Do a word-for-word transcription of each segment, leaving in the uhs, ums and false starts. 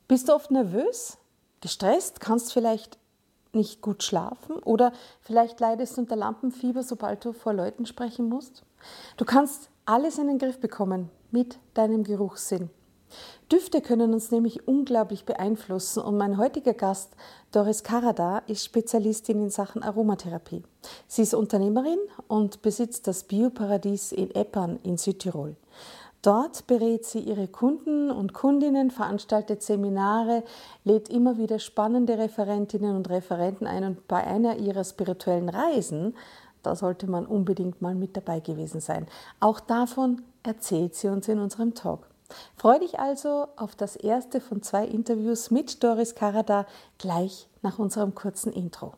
Bist du oft nervös, gestresst, kannst vielleicht nicht gut schlafen oder vielleicht leidest du unter Lampenfieber, sobald du vor Leuten sprechen musst? Du kannst alles in den Griff bekommen mit deinem Geruchssinn. Düfte können uns nämlich unglaublich beeinflussen und mein heutiger Gast, Doris Karada, ist Spezialistin in Sachen Aromatherapie. Sie ist Unternehmerin und besitzt das Bioparadies in Epern in Südtirol. Dort berät sie ihre Kunden und Kundinnen, veranstaltet Seminare, lädt immer wieder spannende Referentinnen und Referenten ein und bei einer ihrer spirituellen Reisen, da sollte man unbedingt mal mit dabei gewesen sein. Auch davon erzählt sie uns in unserem Talk. Freu dich also auf das erste von zwei Interviews mit Doris Karada gleich nach unserem kurzen Intro.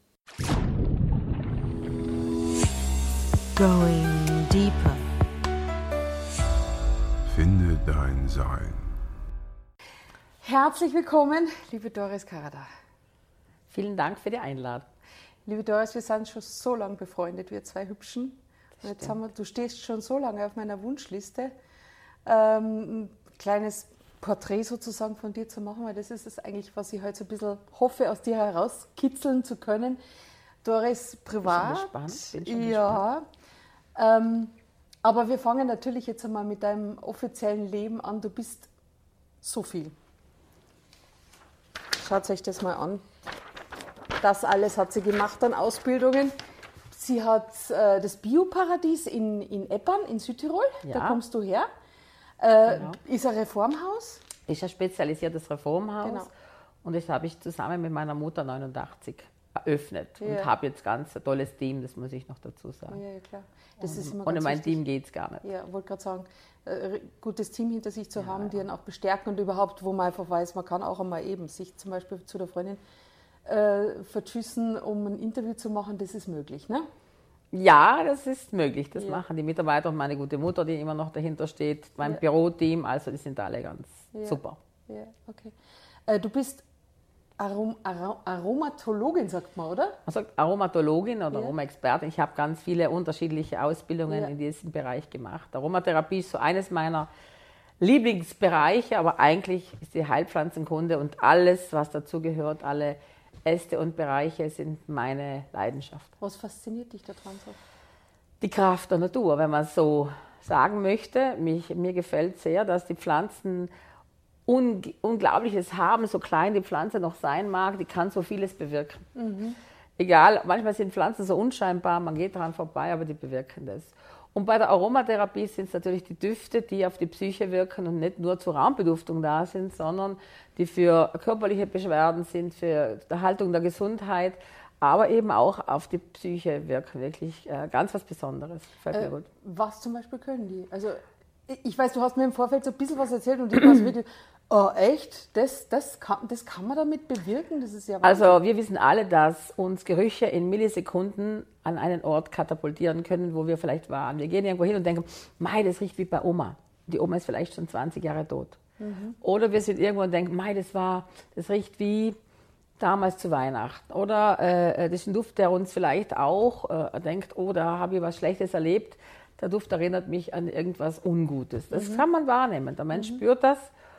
Going deeper. Finde dein Sein. Herzlich willkommen, liebe Doris Karada. Vielen Dank für die Einladung. Liebe Doris, wir sind schon so lange befreundet, wir zwei Hübschen. Und jetzt haben wir, du stehst schon so lange auf meiner Wunschliste, ähm, ein kleines Porträt sozusagen von dir zu machen, weil das ist es eigentlich, was ich heute so ein bisschen hoffe, aus dir herauskitzeln zu können. Doris, privat. Bin schon gespannt. Bin schon ja. Ähm, aber wir fangen natürlich jetzt einmal mit deinem offiziellen Leben an. Du bist so viel. Schaut euch das mal an. Das alles hat sie gemacht an Ausbildungen. Sie hat äh, das Bioparadies in, in Epern in Südtirol, Ja. da kommst du her. Äh, Genau. Ist ein Reformhaus. Ist ein spezialisiertes Reformhaus Genau. und das habe ich zusammen mit meiner Mutter neunundachtzig eröffnet Ja. und habe jetzt ganz ein tolles Team, das muss ich noch dazu sagen. Ja, ja, klar. Das ohne ist immer ohne ganz mein wichtig. Team geht es gar nicht. Ja, wollte gerade sagen, äh, gutes Team hinter sich zu Ja, haben, ja. die einen auch bestärken und überhaupt, wo man einfach weiß, man kann auch einmal eben sich zum Beispiel zu der Freundin äh, vertschüssen, um ein Interview zu machen, das ist möglich, ne? Ja, das ist möglich. Das Ja. machen die Mitarbeiter und meine gute Mutter, die immer noch dahinter steht, mein Ja. Büroteam, also die sind alle ganz Ja. super. Ja, okay. Äh, du bist Arom Arom Aromatologin, sagt man, oder? Man sagt Aromatologin oder Ja. Aromaexpertin. Ich habe ganz viele unterschiedliche Ausbildungen Ja. in diesem Bereich gemacht. Aromatherapie ist so eines meiner Lieblingsbereiche, aber eigentlich ist die Heilpflanzenkunde und alles, was dazugehört, alle Äste und Bereiche sind meine Leidenschaft. Was fasziniert dich daran so? Die Kraft der Natur, wenn man so sagen möchte. Mich, mir gefällt sehr, dass die Pflanzen un, Unglaubliches haben, so klein die Pflanze noch sein mag, die kann so vieles bewirken. Mhm. Egal, manchmal sind Pflanzen so unscheinbar, man geht daran vorbei, aber die bewirken das. Und bei der Aromatherapie sind es natürlich die Düfte, die auf die Psyche wirken und nicht nur zur Raumbeduftung da sind, sondern die für körperliche Beschwerden sind, für die Erhaltung der Gesundheit, aber eben auch auf die Psyche wirken. Wirklich äh, ganz was Besonderes. Gefällt mir Äh, gut. was zum Beispiel können die? Also ich weiß, du hast mir im Vorfeld so ein bisschen was erzählt und ich war so wirklich, oh echt, das, das, kann, das kann man damit bewirken? Das ist ja Wahnsinn. Also wir wissen alle, dass uns Gerüche in Millisekunden an einen Ort katapultieren können, wo wir vielleicht waren. Wir gehen irgendwo hin und denken, mei, das riecht wie bei Oma. Die Oma ist vielleicht schon zwanzig Jahre tot. Mhm. Oder wir sind irgendwo und denken, mei, das war, das riecht wie damals zu Weihnachten. Oder äh, das ist ein Duft, der uns vielleicht auch äh, denkt, oh, da habe ich was Schlechtes erlebt. Der Duft erinnert mich an irgendwas Ungutes. Das mhm. kann man wahrnehmen. Der Mensch mhm. spürt das.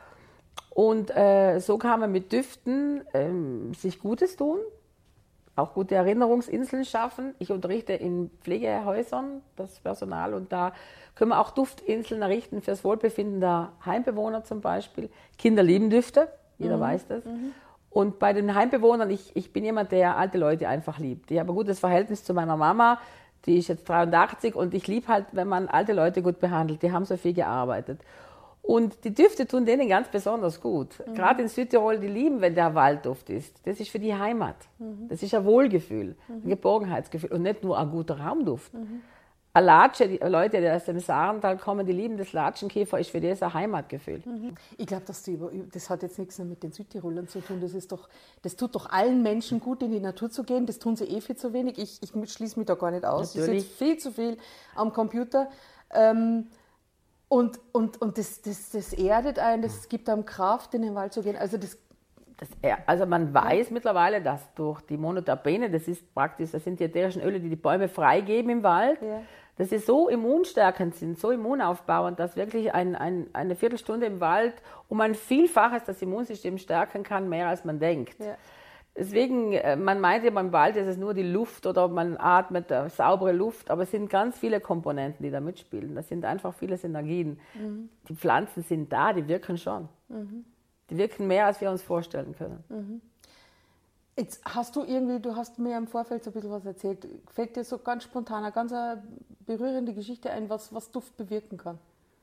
Und äh, so kann man mit Düften ähm, sich Gutes tun, auch gute Erinnerungsinseln schaffen. Ich unterrichte in Pflegehäusern das Personal und da können wir auch Duftinseln errichten fürs Wohlbefinden der Heimbewohner zum Beispiel. Kinder lieben Düfte, jeder mhm. weiß das. Mhm. Und bei den Heimbewohnern, ich, ich bin jemand, der alte Leute einfach liebt. Ich habe ein gutes Verhältnis zu meiner Mama, die ist jetzt dreiundachtzig und ich liebe halt, wenn man alte Leute gut behandelt. Die haben so viel gearbeitet. Und die Düfte tun denen ganz besonders gut. Mhm. Gerade in Südtirol, die lieben, wenn der Waldduft ist. Das ist für die Heimat. Mhm. Das ist ein Wohlgefühl, mhm. ein Geborgenheitsgefühl und nicht nur ein guter Raumduft. Mhm. Eine Latsche, die Leute, die aus dem Sarental kommen, die lieben das Latschenkäfer, ist für die ein Heimatgefühl. Mhm. Ich glaube, dass die, das hat jetzt nichts mehr mit den Südtirolern zu tun. Das, ist doch, das tut doch allen Menschen gut, in die Natur zu gehen. Das tun sie eh viel zu wenig. Ich, ich schließe mich da gar nicht aus. Natürlich. Ich sitze viel zu viel am Computer. Ähm, Und, und, und das, das, das erdet einen, das gibt einem Kraft, in den Wald zu gehen. Also das Das, also man weiß ja. mittlerweile, dass durch die Monoterpene, das ist praktisch, das sind die ätherischen Öle, die die Bäume freigeben im Wald, ja. dass sie so immunstärkend sind, so immunaufbauend, dass wirklich ein, ein, eine Viertelstunde im Wald um ein Vielfaches das Immunsystem stärken kann, mehr als man denkt. Ja. Deswegen, man meint ja beim Wald, ist es nur die Luft oder man atmet saubere Luft, aber es sind ganz viele Komponenten, die da mitspielen. Das sind einfach viele Synergien. Mhm. Die Pflanzen sind da, die wirken schon. Mhm. Die wirken mehr, als wir uns vorstellen können. Mhm. Jetzt hast du irgendwie, du hast mir im Vorfeld so ein bisschen was erzählt. Fällt dir so ganz spontan eine ganz berührende Geschichte ein, was, was Duft bewirken kann?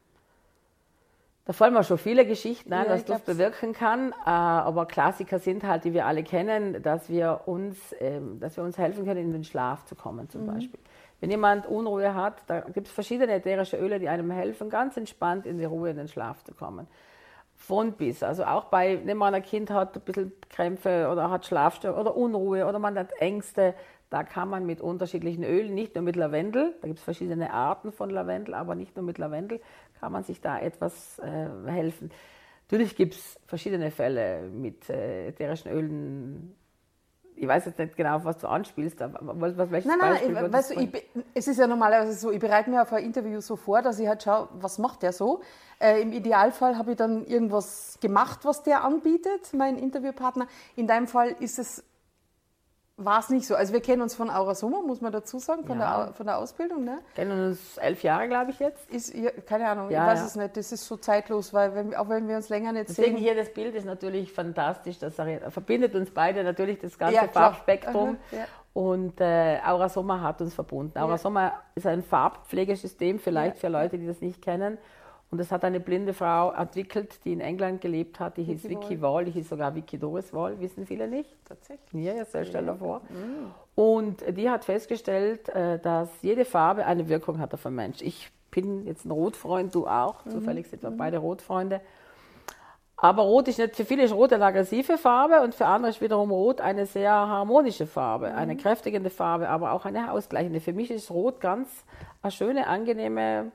Da fallen mir schon viele Geschichten ein, ja, was Duft bewirken kann. Aber Klassiker sind halt, die wir alle kennen, dass wir uns, dass wir uns helfen können, in den Schlaf zu kommen zum mhm. Beispiel. Wenn jemand Unruhe hat, da gibt es verschiedene ätherische Öle, die einem helfen, ganz entspannt in die Ruhe, in den Schlaf zu kommen. Von bis, also auch bei, wenn man ein Kind hat, ein bisschen Krämpfe oder hat Schlafstörungen oder Unruhe oder man hat Ängste, da kann man mit unterschiedlichen Ölen, nicht nur mit Lavendel, da gibt es verschiedene Arten von Lavendel, aber nicht nur mit Lavendel, kann man sich da etwas äh, helfen. Natürlich gibt es verschiedene Fälle mit äh, ätherischen Ölen. Ich weiß jetzt nicht genau, auf was du anspielst, aber was, was, welches nein, nein, Beispiel ich, weißt du, ich, es ist ja normalerweise so, ich bereite mir auf ein Interview so vor, dass ich halt schaue, was macht der so. Äh, Im Idealfall habe ich dann irgendwas gemacht, was der anbietet, mein Interviewpartner. In deinem Fall ist es, war es nicht so. Also wir kennen uns von Aurasoma, muss man dazu sagen, von, ja. der, von der Ausbildung. Ne? Kennen uns elf Jahre, glaube ich, jetzt. Ist, ja, keine Ahnung, ja, ich weiß ja. es nicht, das ist so zeitlos, weil wenn, auch wenn wir uns länger nicht Deswegen sehen. hier das Bild ist natürlich fantastisch, das verbindet uns beide natürlich das ganze ja, Farbspektrum. Aha, ja. Und äh, Aurasoma hat uns verbunden. Aurasoma ja. ist ein Farbpflegesystem, vielleicht ja. für Leute, die das nicht kennen. Und das hat eine blinde Frau entwickelt, die in England gelebt hat, die hieß Vicky Wall, die hieß sogar Vicky Doris Wall, wissen viele nicht. Tatsächlich. Ja, jetzt stell dir vor. Mhm. Und die hat festgestellt, dass jede Farbe eine Wirkung hat auf einen Mensch. Ich bin jetzt ein Rotfreund, du auch, mhm. zufällig sind wir mhm. beide Rotfreunde. Aber Rot ist nicht, für viele ist Rot eine aggressive Farbe und für andere ist wiederum Rot eine sehr harmonische Farbe, mhm. eine kräftigende Farbe, aber auch eine ausgleichende. Für mich ist Rot ganz eine schöne, angenehme,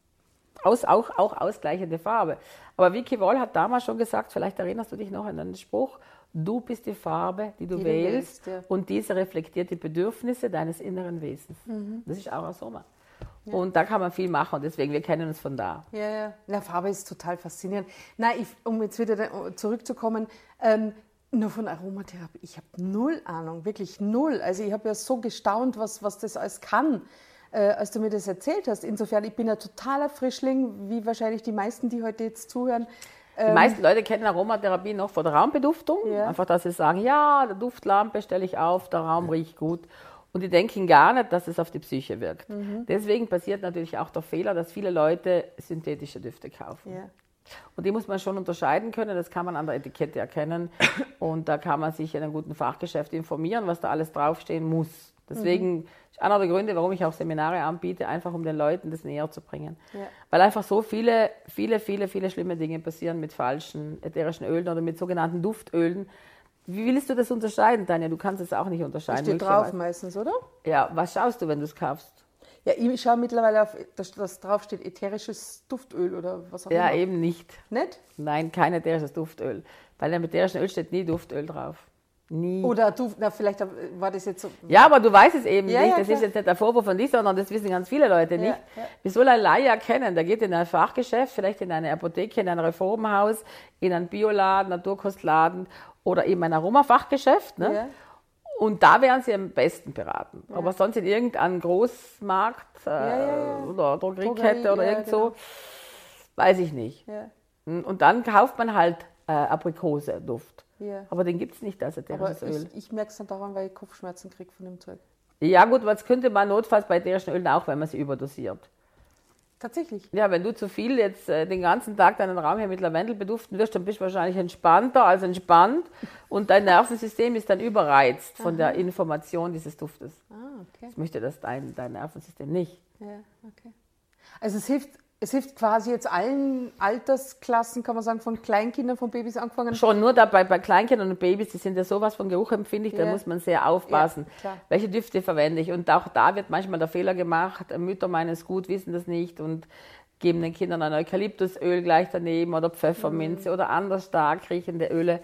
Aus, auch, auch ausgleichende Farbe. Aber Vicky Wall hat damals schon gesagt, vielleicht erinnerst du dich noch an einen Spruch, du bist die Farbe, die du die wählst, ja. und diese reflektiert die Bedürfnisse deines inneren Wesens. Mhm. Das ist Aurasoma. Ja. Und da kann man viel machen und deswegen, wir kennen uns von da. Ja, ja. Na, Farbe ist total faszinierend. Nein, ich, um jetzt wieder zurückzukommen, ähm, nur von Aromatherapie, ich habe null Ahnung, wirklich null. Also ich habe ja so gestaunt, was, was das alles kann. Äh, als du mir das erzählt hast. Insofern, ich bin ein totaler Frischling, wie wahrscheinlich die meisten, die heute jetzt zuhören. Die ähm, meisten Leute kennen Aromatherapie noch von der Raumbeduftung. Ja. Einfach, dass sie sagen, ja, der Duftlampe stelle ich auf, der Raum riecht gut. Und die denken gar nicht, dass es auf die Psyche wirkt. Mhm. Deswegen passiert natürlich auch der Fehler, dass viele Leute synthetische Düfte kaufen. Ja. Und die muss man schon unterscheiden können, das kann man an der Etikette erkennen. Und da kann man sich in einem guten Fachgeschäft informieren, was da alles draufstehen muss. Deswegen mhm. ist einer der Gründe, warum ich auch Seminare anbiete, einfach um den Leuten das näher zu bringen. Ja. Weil einfach so viele, viele, viele, viele schlimme Dinge passieren mit falschen ätherischen Ölen oder mit sogenannten Duftölen. Wie willst du das unterscheiden, Tanja? Du kannst es auch nicht unterscheiden. Steht drauf meistens, oder? Ja, was schaust du, wenn du es kaufst? Ja, ich schaue mittlerweile auf, dass, dass drauf steht ätherisches Duftöl oder was auch ja, immer. Ja, eben nicht. Nicht? Nein, kein ätherisches Duftöl. Bei dem ätherischen Öl steht nie Duftöl drauf. Nie. Oder du, na, vielleicht war das jetzt so. Ja, aber du weißt es eben ja, nicht. Ja, das klar. ist jetzt nicht der Vorwurf von dir, sondern das wissen ganz viele Leute nicht. Ja, ja. Wie soll ein Laie erkennen? Der geht in ein Fachgeschäft, vielleicht in eine Apotheke, in ein Reformhaus, in einen Bioladen, Naturkostladen oder eben ein Aromafachgeschäft. Ne? Ja. Und da wären sie am besten beraten. Ja. Aber sonst in irgendeinem Großmarkt äh, ja, ja, oder Drogeriekette oder irgend so, genau. weiß ich nicht. Und dann kauft man halt äh, Aprikoseduft. Ja. Aber den gibt es nicht als ätherisches Aber Öl. Ich, ich merke es dann daran, weil ich Kopfschmerzen kriege von dem Zeug. Ja gut, aber das könnte man notfalls bei ätherischen Ölen auch, wenn man sie überdosiert. Tatsächlich? Ja, wenn du zu viel jetzt äh, den ganzen Tag deinen Raum hier mit Lavendel beduften wirst, dann bist du wahrscheinlich entspannter als entspannt und dein Nervensystem ist dann überreizt von Aha. der Information dieses Duftes. Ah, okay. Das möchte das dein, dein Nervensystem nicht. Ja, okay. Also es hilft... Es hilft quasi jetzt allen Altersklassen, kann man sagen, von Kleinkindern, von Babys angefangen. Schon nur dabei bei Kleinkindern und Babys, die sind ja sowas von geruchempfindlich, ja. da muss man sehr aufpassen, ja, welche Düfte verwende ich. Und auch da wird manchmal der Fehler gemacht, Mütter meinen es gut, wissen das nicht und geben den Kindern ein Eukalyptusöl gleich daneben oder Pfefferminze mhm. oder anders stark riechende Öle.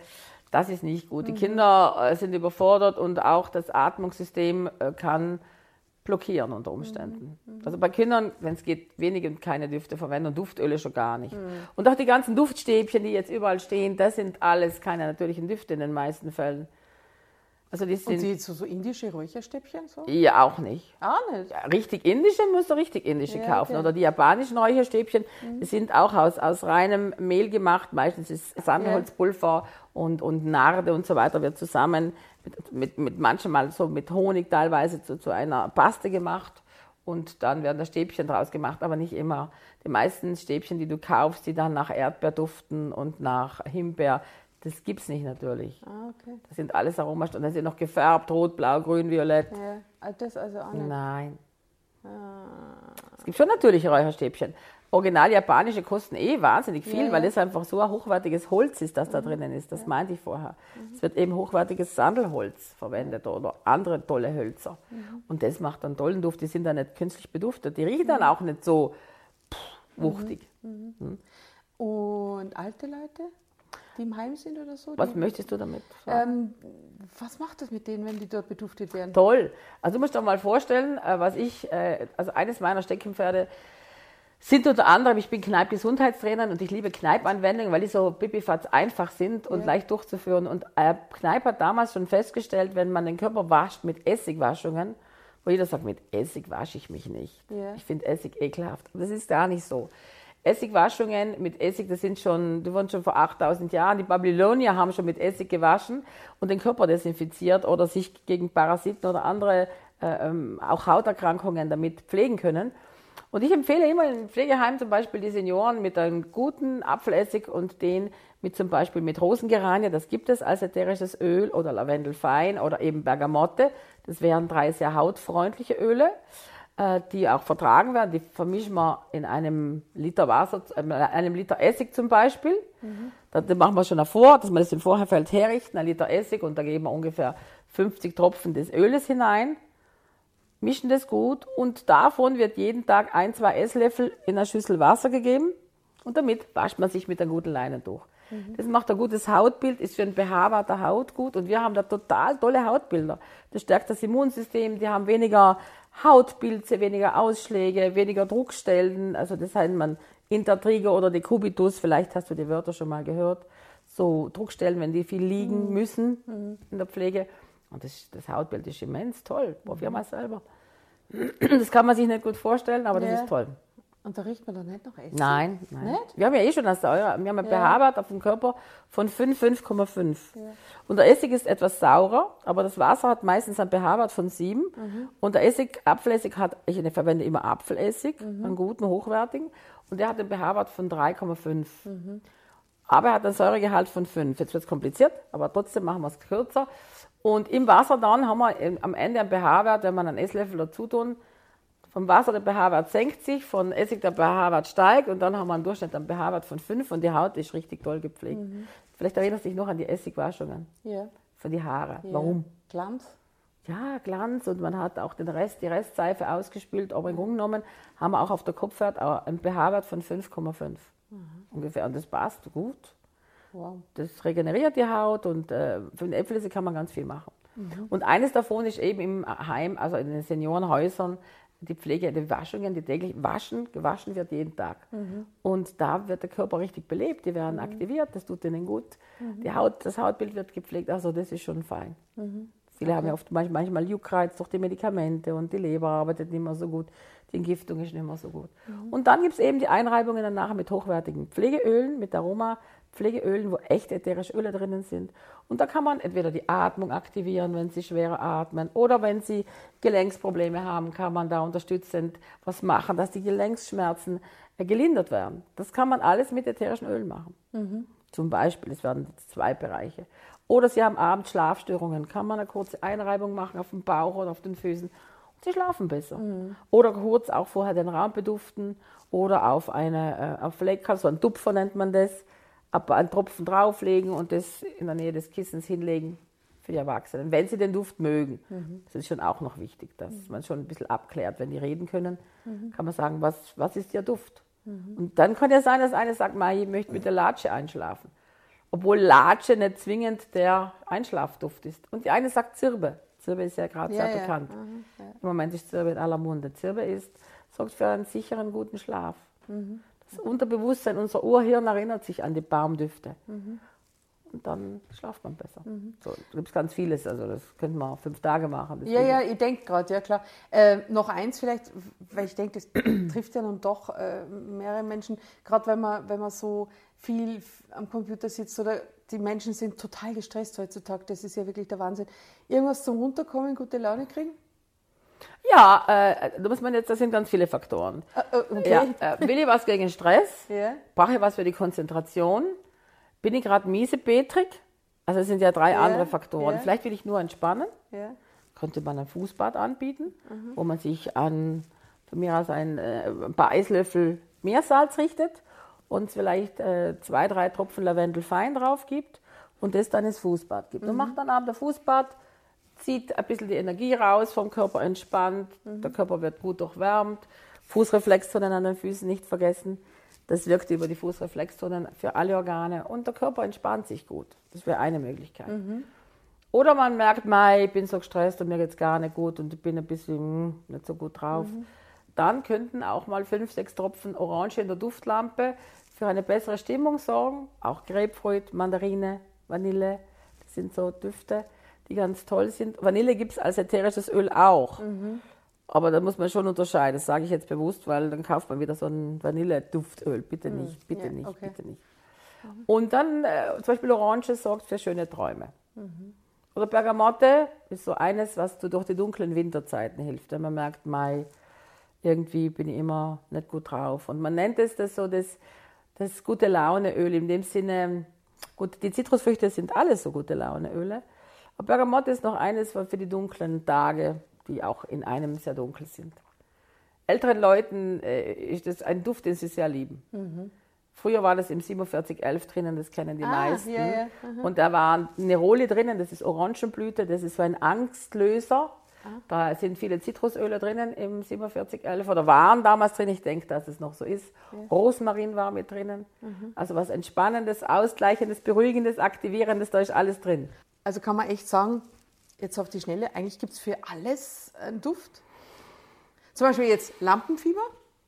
Das ist nicht gut. Die Kinder äh, sind überfordert und auch das Atmungssystem äh, kann blockieren unter Umständen. Mhm. Also bei Kindern, wenn es geht, wenige und keine Düfte verwenden und Duftöle schon gar nicht. Mhm. Und auch die ganzen Duftstäbchen, die jetzt überall stehen, das sind alles keine natürlichen Düfte in den meisten Fällen. Also die sind, und die so, so indische Räucherstäbchen? So? Ja, auch nicht. Auch nicht? Ja, richtig indische musst du richtig indische ja, kaufen. Okay. Oder die japanischen Räucherstäbchen, mhm. die sind auch aus, aus reinem Mehl gemacht. Meistens ist Sandelholzpulver ja. und, und Narde und so weiter wird zusammen mit, mit, mit manchmal so mit Honig teilweise zu, zu einer Paste gemacht. Und dann werden da Stäbchen draus gemacht, aber nicht immer. Die meisten Stäbchen, die du kaufst, die dann nach Erdbeer duften und nach Himbeer, das gibt es nicht natürlich. Ah, okay. Das sind alles Aromastoffe. Das sind noch gefärbt, rot, blau, grün, violett. Ja, das also auch nicht? Nein. Ah. Es gibt schon natürliche Räucherstäbchen. Original japanische kosten eh wahnsinnig viel, ja, weil ja. das einfach so ein hochwertiges Holz ist, das da mhm. drinnen ist. Das ja. meinte ich vorher. Mhm. Es wird eben hochwertiges Sandelholz verwendet oder andere tolle Hölzer. Mhm. Und das macht einen tollen Duft. Die sind dann nicht künstlich beduftet. Die riechen mhm. dann auch nicht so pff, wuchtig. Mhm. Mhm. Und alte Leute, die im Heim sind oder so? Was möchtest du damit ähm, Was macht das mit denen, wenn die dort beduftet werden? Toll. Also du musst dir mal vorstellen, was ich, also eines meiner Steckenpferde sind unter anderem, ich bin Kneipp-Gesundheitstrainerin und ich liebe Kneipp-Anwendungen, weil die so pipifatz einfach sind und ja. leicht durchzuführen. Und äh, Kneipp hat damals schon festgestellt, wenn man den Körper wascht mit Essigwaschungen, wo jeder sagt, mit Essig wasche ich mich nicht. Ja. Ich finde Essig ekelhaft. Aber das ist gar nicht so. Essigwaschungen mit Essig, das sind schon, die wurden schon vor achttausend Jahren, die Babylonier haben schon mit Essig gewaschen und den Körper desinfiziert oder sich gegen Parasiten oder andere, äh, ähm, auch Hauterkrankungen damit pflegen können. Und ich empfehle immer im Pflegeheim zum Beispiel die Senioren mit einem guten Apfelessig und den mit zum Beispiel mit Rosengeranie, das gibt es als ätherisches Öl, oder Lavendelfein oder eben Bergamotte. Das wären drei sehr hautfreundliche Öle, die auch vertragen werden. Die vermischen wir in einem Liter Wasser, einem Liter Essig zum Beispiel. Mhm. Das machen wir schon davor, dass wir das im Vorherfeld herrichten, ein Liter Essig, und da geben wir ungefähr fünfzig Tropfen des Öles hinein. Mischen das gut und davon wird jeden Tag ein, zwei Esslöffel in eine Schüssel Wasser gegeben und damit wascht man sich mit einer guten Leine durch. Mhm. Das macht ein gutes Hautbild, ist für ein behaarte Haut gut und wir haben da total tolle Hautbilder. Das stärkt das Immunsystem, die haben weniger Hautpilze, weniger Ausschläge, weniger Druckstellen, also das heißt man Intertrigo oder Decubitus, vielleicht hast du die Wörter schon mal gehört, so Druckstellen, wenn die viel liegen mhm. müssen mhm. in der Pflege. Und das, das Hautbild ist immens toll. Probier mal selber. Das kann man sich nicht gut vorstellen, aber das ja. ist toll. Und da riecht man dann nicht noch Essig? Nein, nein. Nicht? Wir haben ja eh schon eine Säure. Wir haben ein ja. pH-Wert auf dem Körper von fünf, fünf Komma fünf. Ja. Und der Essig ist etwas saurer, aber das Wasser hat meistens einen pH-Wert von sieben. Mhm. Und der Essig, Apfelessig hat, ich verwende immer Apfelessig, mhm. einen guten, hochwertigen. Und der hat einen pH-Wert von drei Komma fünf. Mhm. Aber er hat einen Säuregehalt von fünf. Jetzt wird es kompliziert, aber trotzdem machen wir es kürzer. Und im Wasser dann haben wir am Ende einen pH-Wert, wenn man einen Esslöffel dazu tun. Vom Wasser der pH-Wert senkt sich, von Essig der pH-Wert steigt und dann haben wir einen Durchschnitt einen pH-Wert von fünf und die Haut ist richtig toll gepflegt. Mhm. Vielleicht erinnerst du dich noch an die Essigwaschungen ja. für die Haare. Ja. Warum? Glanz? Ja, Glanz, und man hat auch den Rest, die Restseife ausgespült, aber im Grunde genommen haben wir auch auf der Kopfhaut einen pH-Wert von fünf Komma fünf mhm. ungefähr und das passt gut. Wow. Das regeneriert die Haut und äh, für den Äpfelessig kann man ganz viel machen. Mhm. Und eines davon ist eben im Heim, also in den Seniorenhäusern, die Pflege, die Waschungen, die täglich waschen, gewaschen wird jeden Tag. Mhm. Und da wird der Körper richtig belebt, die werden mhm. aktiviert, das tut ihnen gut. Mhm. Die Haut, das Hautbild wird gepflegt, also das ist schon fein. Mhm. Viele okay. haben ja oft manchmal Juckreiz durch die Medikamente und die Leber arbeitet nicht mehr so gut, die Entgiftung ist nicht mehr so gut. Mhm. Und dann gibt es eben die Einreibungen danach mit hochwertigen Pflegeölen, mit Aroma, Pflegeölen, wo echte ätherische Öle drinnen sind. Und da kann man entweder die Atmung aktivieren, wenn sie schwerer atmen, oder wenn sie Gelenksprobleme haben, kann man da unterstützend was machen, dass die Gelenksschmerzen gelindert werden. Das kann man alles mit ätherischen Ölen machen. Mhm. Zum Beispiel, es werden zwei Bereiche. Oder Sie haben abends Schlafstörungen, kann man eine kurze Einreibung machen auf dem Bauch oder auf den Füßen. Und Sie schlafen besser. Mhm. Oder kurz auch vorher den Raum beduften oder auf eine auf Flecker, so ein Tupfer nennt man das, einen Tropfen drauflegen und das in der Nähe des Kissens hinlegen für die Erwachsenen, wenn sie den Duft mögen. Mhm. Das ist schon auch noch wichtig, dass mhm. man schon ein bisschen abklärt, wenn die reden können, mhm. kann man sagen, was, was ist Ihr Duft? Mhm. Und dann kann ja sein, dass einer sagt, ich möchte mit der Latsche einschlafen. Obwohl Latsche nicht zwingend der Einschlafduft ist. Und die eine sagt Zirbe. Zirbe ist ja gerade Ja, sehr ja. bekannt. Mhm, ja. Im Moment ist Zirbe in aller Munde. Zirbe ist, sorgt für einen sicheren, guten Schlaf. Mhm. Das Unterbewusstsein, unser Urhirn erinnert sich an die Baumdüfte. Mhm. Und dann schlaft man besser. Mhm. So, da gibt es ganz vieles, also das könnte man fünf Tage machen. Das Ja, Video. ja, ich denke gerade, ja klar. Äh, noch eins vielleicht, weil ich denke, das trifft ja dann doch äh, mehrere Menschen, gerade wenn man, wenn man so viel f- am Computer sitzt oder die Menschen sind total gestresst heutzutage, das ist ja wirklich der Wahnsinn. Irgendwas zum Runterkommen, gute Laune kriegen? Ja, äh, da muss man jetzt, das sind ganz viele Faktoren. Äh, äh, okay. Ja, äh, will ich was gegen Stress? Ja. Brauche ich was für die Konzentration? Bin ich gerade miesepetrig? Also es sind ja drei Ja, andere Faktoren. ja. Vielleicht will ich nur entspannen. Ja. Könnte man ein Fußbad anbieten, wo man sich an, von mir aus ein, äh, ein paar Eislöffel Meersalz richtet und vielleicht äh, zwei, drei Tropfen Lavendelfein drauf gibt und das dann ins Fußbad gibt. Und macht dann abends ein Fußbad, zieht ein bisschen die Energie raus, vom Körper entspannt, der Körper wird gut durchwärmt, Fußreflexzonen an den Füßen nicht vergessen. Das wirkt über die Fußreflexzonen für alle Organe und der Körper entspannt sich gut. Das wäre eine Möglichkeit. Oder man merkt, mei, ich bin so gestresst und mir geht's gar nicht gut und ich bin ein bisschen hm, nicht so gut drauf. Dann könnten auch mal fünf, sechs Tropfen Orange in der Duftlampe für eine bessere Stimmung sorgen. Auch Grapefruit, Mandarine, Vanille, das sind so Düfte, die ganz toll sind. Vanille gibt es als ätherisches Öl auch. Aber da muss man schon unterscheiden, das sage ich jetzt bewusst, weil dann kauft man wieder so ein Vanille-Duftöl. Bitte nicht, bitte Ja, nicht, okay. bitte nicht. Und dann äh, zum Beispiel Orange sorgt für schöne Träume. Oder Bergamotte ist so eines, was du durch die dunklen Winterzeiten hilft. Wenn man merkt, Mai, irgendwie bin ich immer nicht gut drauf. Und man nennt es das so das, das gute Launeöl. In dem Sinne, gut, die Zitrusfrüchte sind alles so gute Launeöle. Aber Bergamotte ist noch eines für die dunklen Tage, die auch in einem sehr dunkel sind. Älteren Leuten äh, ist das ein Duft, den sie sehr lieben. Früher war das im siebenundvierzig elf drinnen, das kennen die Ah, meisten. ja, ja, Und da war Neroli drinnen, das ist Orangenblüte, das ist so ein Angstlöser. Da sind viele Zitrusöle drinnen im siebenundvierzig elf oder waren damals drin, ich denke, dass es noch so ist. Rosmarin war mit drinnen. Also was Entspannendes, Ausgleichendes, Beruhigendes, Aktivierendes, da ist alles drin. Also kann man echt sagen, jetzt auf die Schnelle, eigentlich gibt es für alles einen Duft. Zum Beispiel jetzt Lampenfieber.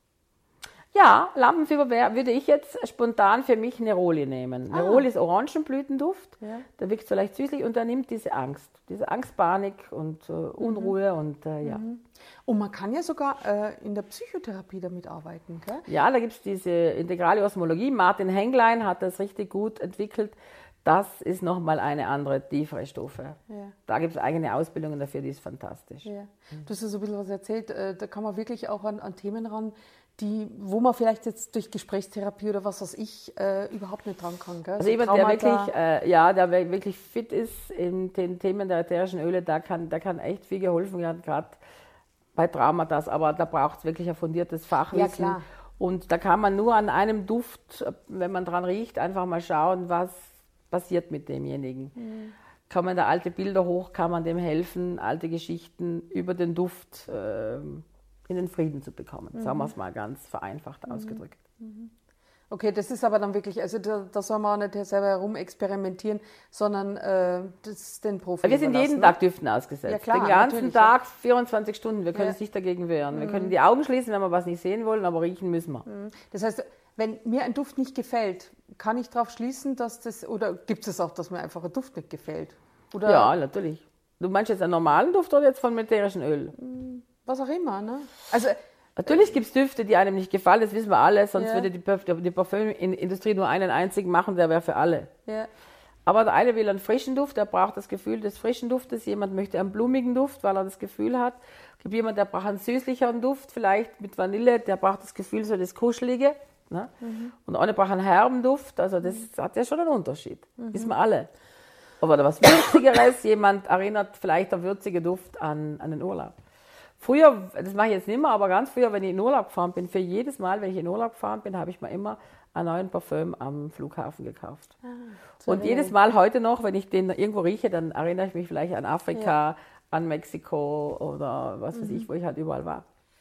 Ja, Lampenfieber wär, würde ich jetzt spontan für mich Neroli nehmen. Ah. Neroli ist Orangenblütenduft, Ja. der wirkt so leicht süßlich und der nimmt diese Angst, diese Angst, Panik und äh, Unruhe und äh, ja. Und man kann ja sogar äh, in der Psychotherapie damit arbeiten, gell? Ja, da gibt es diese integrale Osmologie. Martin Henglein hat das richtig gut entwickelt. Das ist nochmal eine andere, tiefere Stufe. Ja. Da gibt es eigene Ausbildungen dafür, die ist fantastisch. Ja. Du hast ja so ein bisschen was erzählt, äh, da kann man wirklich auch an, an Themen ran, die, wo man vielleicht jetzt durch Gesprächstherapie oder was weiß ich äh, überhaupt nicht dran kann. Gell? Also So jemand, der Traumata. wirklich, äh, ja, der we- wirklich fit ist in den Themen der ätherischen Öle, da kann, da kann echt viel geholfen werden, gerade bei Traumata. Aber da braucht es wirklich ein fundiertes Fachwissen. Ja, klar. Und da kann man nur an einem Duft, wenn man dran riecht, einfach mal schauen, was passiert mit demjenigen. Mhm. Kann man da alte Bilder hoch, kann man dem helfen, alte Geschichten über den Duft äh, in den Frieden zu bekommen. Mhm. Sagen wir es mal ganz vereinfacht ausgedrückt. Okay, das ist aber dann wirklich, also da, da soll man auch nicht selber herum experimentieren, sondern äh, das ist den Profi Wir sind überlassen, jeden ne? Tag Düften ausgesetzt. Ja, klar, den ganzen natürlich, Tag, vierundzwanzig Stunden. Wir können Ja. uns nicht dagegen wehren. Wir können die Augen schließen, wenn wir was nicht sehen wollen, aber riechen müssen wir. Das heißt, wenn mir ein Duft nicht gefällt, kann ich darauf schließen, dass das, oder gibt es auch, dass mir einfach ein Duft nicht gefällt? Oder Ja, natürlich. Du meinst jetzt einen normalen Duft oder jetzt von ätherischem Öl? was auch immer, ne? Also, Natürlich gibt es Düfte, die einem nicht gefallen, das wissen wir alle, sonst Ja. würde die, Parf die Parfümindustrie nur einen einzigen machen, der wäre für alle. ja, Aber der eine will einen frischen Duft, der braucht das Gefühl des frischen Duftes. Jemand möchte einen blumigen Duft, weil er das Gefühl hat. Es gibt jemanden, der braucht einen süßlicheren Duft, vielleicht mit Vanille, der braucht das Gefühl, so das Kuschelige. Ne? Und einer braucht einen herben Duft, also das hat ja schon einen Unterschied. Wissen wir alle. Aber was Würzigeres, jemand erinnert vielleicht der würzige Duft an, an den Urlaub. Früher, das mache ich jetzt nicht mehr, aber ganz früher, wenn ich in Urlaub gefahren bin, für jedes Mal, wenn ich in Urlaub gefahren bin, habe ich mir immer einen neuen Parfüm am Flughafen gekauft. so Und wie- jedes Mal heute noch, wenn ich den irgendwo rieche, dann erinnere ich mich vielleicht an Afrika, an Mexiko oder was weiß ich, wo ich halt überall war.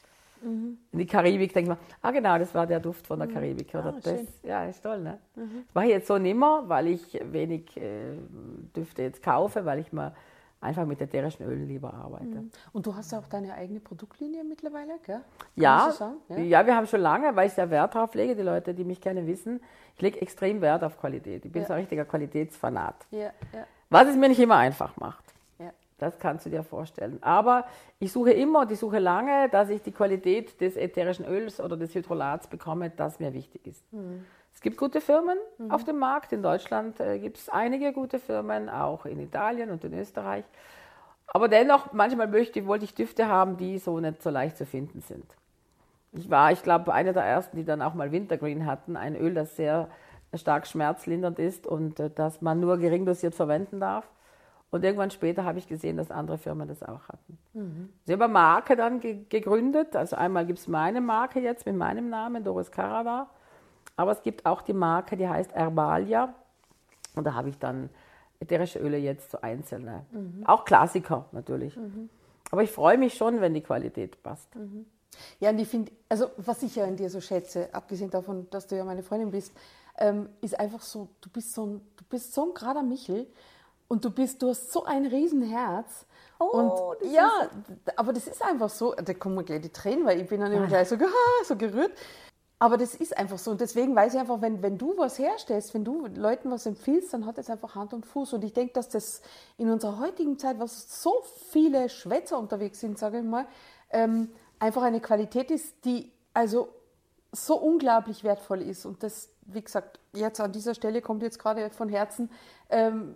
Mhm. In die Karibik denke ich mir, ah genau, das war der Duft von der Mhm. Karibik. Oder Ah, das, schön. ja, ist toll, ne? Mhm. Das mache ich jetzt so nimmer, weil ich wenig äh, Düfte jetzt kaufe, weil ich mal einfach mit ätherischen Ölen lieber arbeite. Mhm. Und du hast ja auch deine eigene Produktlinie mittlerweile, gell? Kann Ja, man so sagen? ja. Ja. ja, wir haben schon lange, weil ich sehr Wert drauf lege, die Leute, die mich kennen, wissen, ich lege extrem Wert auf Qualität. Ich bin Ja. so ein richtiger Qualitätsfanat. Ja, ja, Was es mir nicht immer einfach macht. ja. Das kannst du dir vorstellen. Aber ich suche immer und ich suche lange, dass ich die Qualität des ätherischen Öls oder des Hydrolats bekomme, das mir wichtig ist. Mhm. Es gibt gute Firmen mhm. auf dem Markt. In Deutschland äh, gibt es einige gute Firmen, auch in Italien und in Österreich. Aber dennoch, manchmal möchte, wollte ich Düfte haben, die so nicht so leicht zu finden sind. Ich war, ich glaube, eine der ersten, die dann auch mal Wintergreen hatten, ein Öl, das sehr stark schmerzlindernd ist und äh, das man nur gering dosiert verwenden darf. Und irgendwann später habe ich gesehen, dass andere Firmen das auch hatten. Mhm. Ich habe eine Marke dann ge gegründet. Also einmal gibt es meine Marke jetzt mit meinem Namen, Doris Karawa. Aber es gibt auch die Marke, die heißt Herbalia. Und da habe ich dann ätherische Öle jetzt so einzelne. Mhm. Auch Klassiker natürlich. Mhm. Aber ich freue mich schon, wenn die Qualität passt. Mhm. Ja, und ich finde, also was ich ja in dir so schätze, abgesehen davon, dass du ja meine Freundin bist, ähm, ist einfach so, du bist so ein, du bist so ein gerader Michel und du bist, du hast so ein Riesenherz. Oh, und das ja, ist aber das ist einfach so, da kommen mir gleich die Tränen, weil ich bin dann immer gleich so, so gerührt. Aber das ist einfach so. Und deswegen weiß ich einfach, wenn, wenn du was herstellst, wenn du Leuten was empfiehlst, dann hat das einfach Hand und Fuß. Und ich denke, dass das in unserer heutigen Zeit, was so viele Schwätzer unterwegs sind, sage ich mal, ähm, einfach eine Qualität ist, die also so unglaublich wertvoll ist. Und das, wie gesagt, jetzt an dieser Stelle kommt jetzt gerade von Herzen, ähm,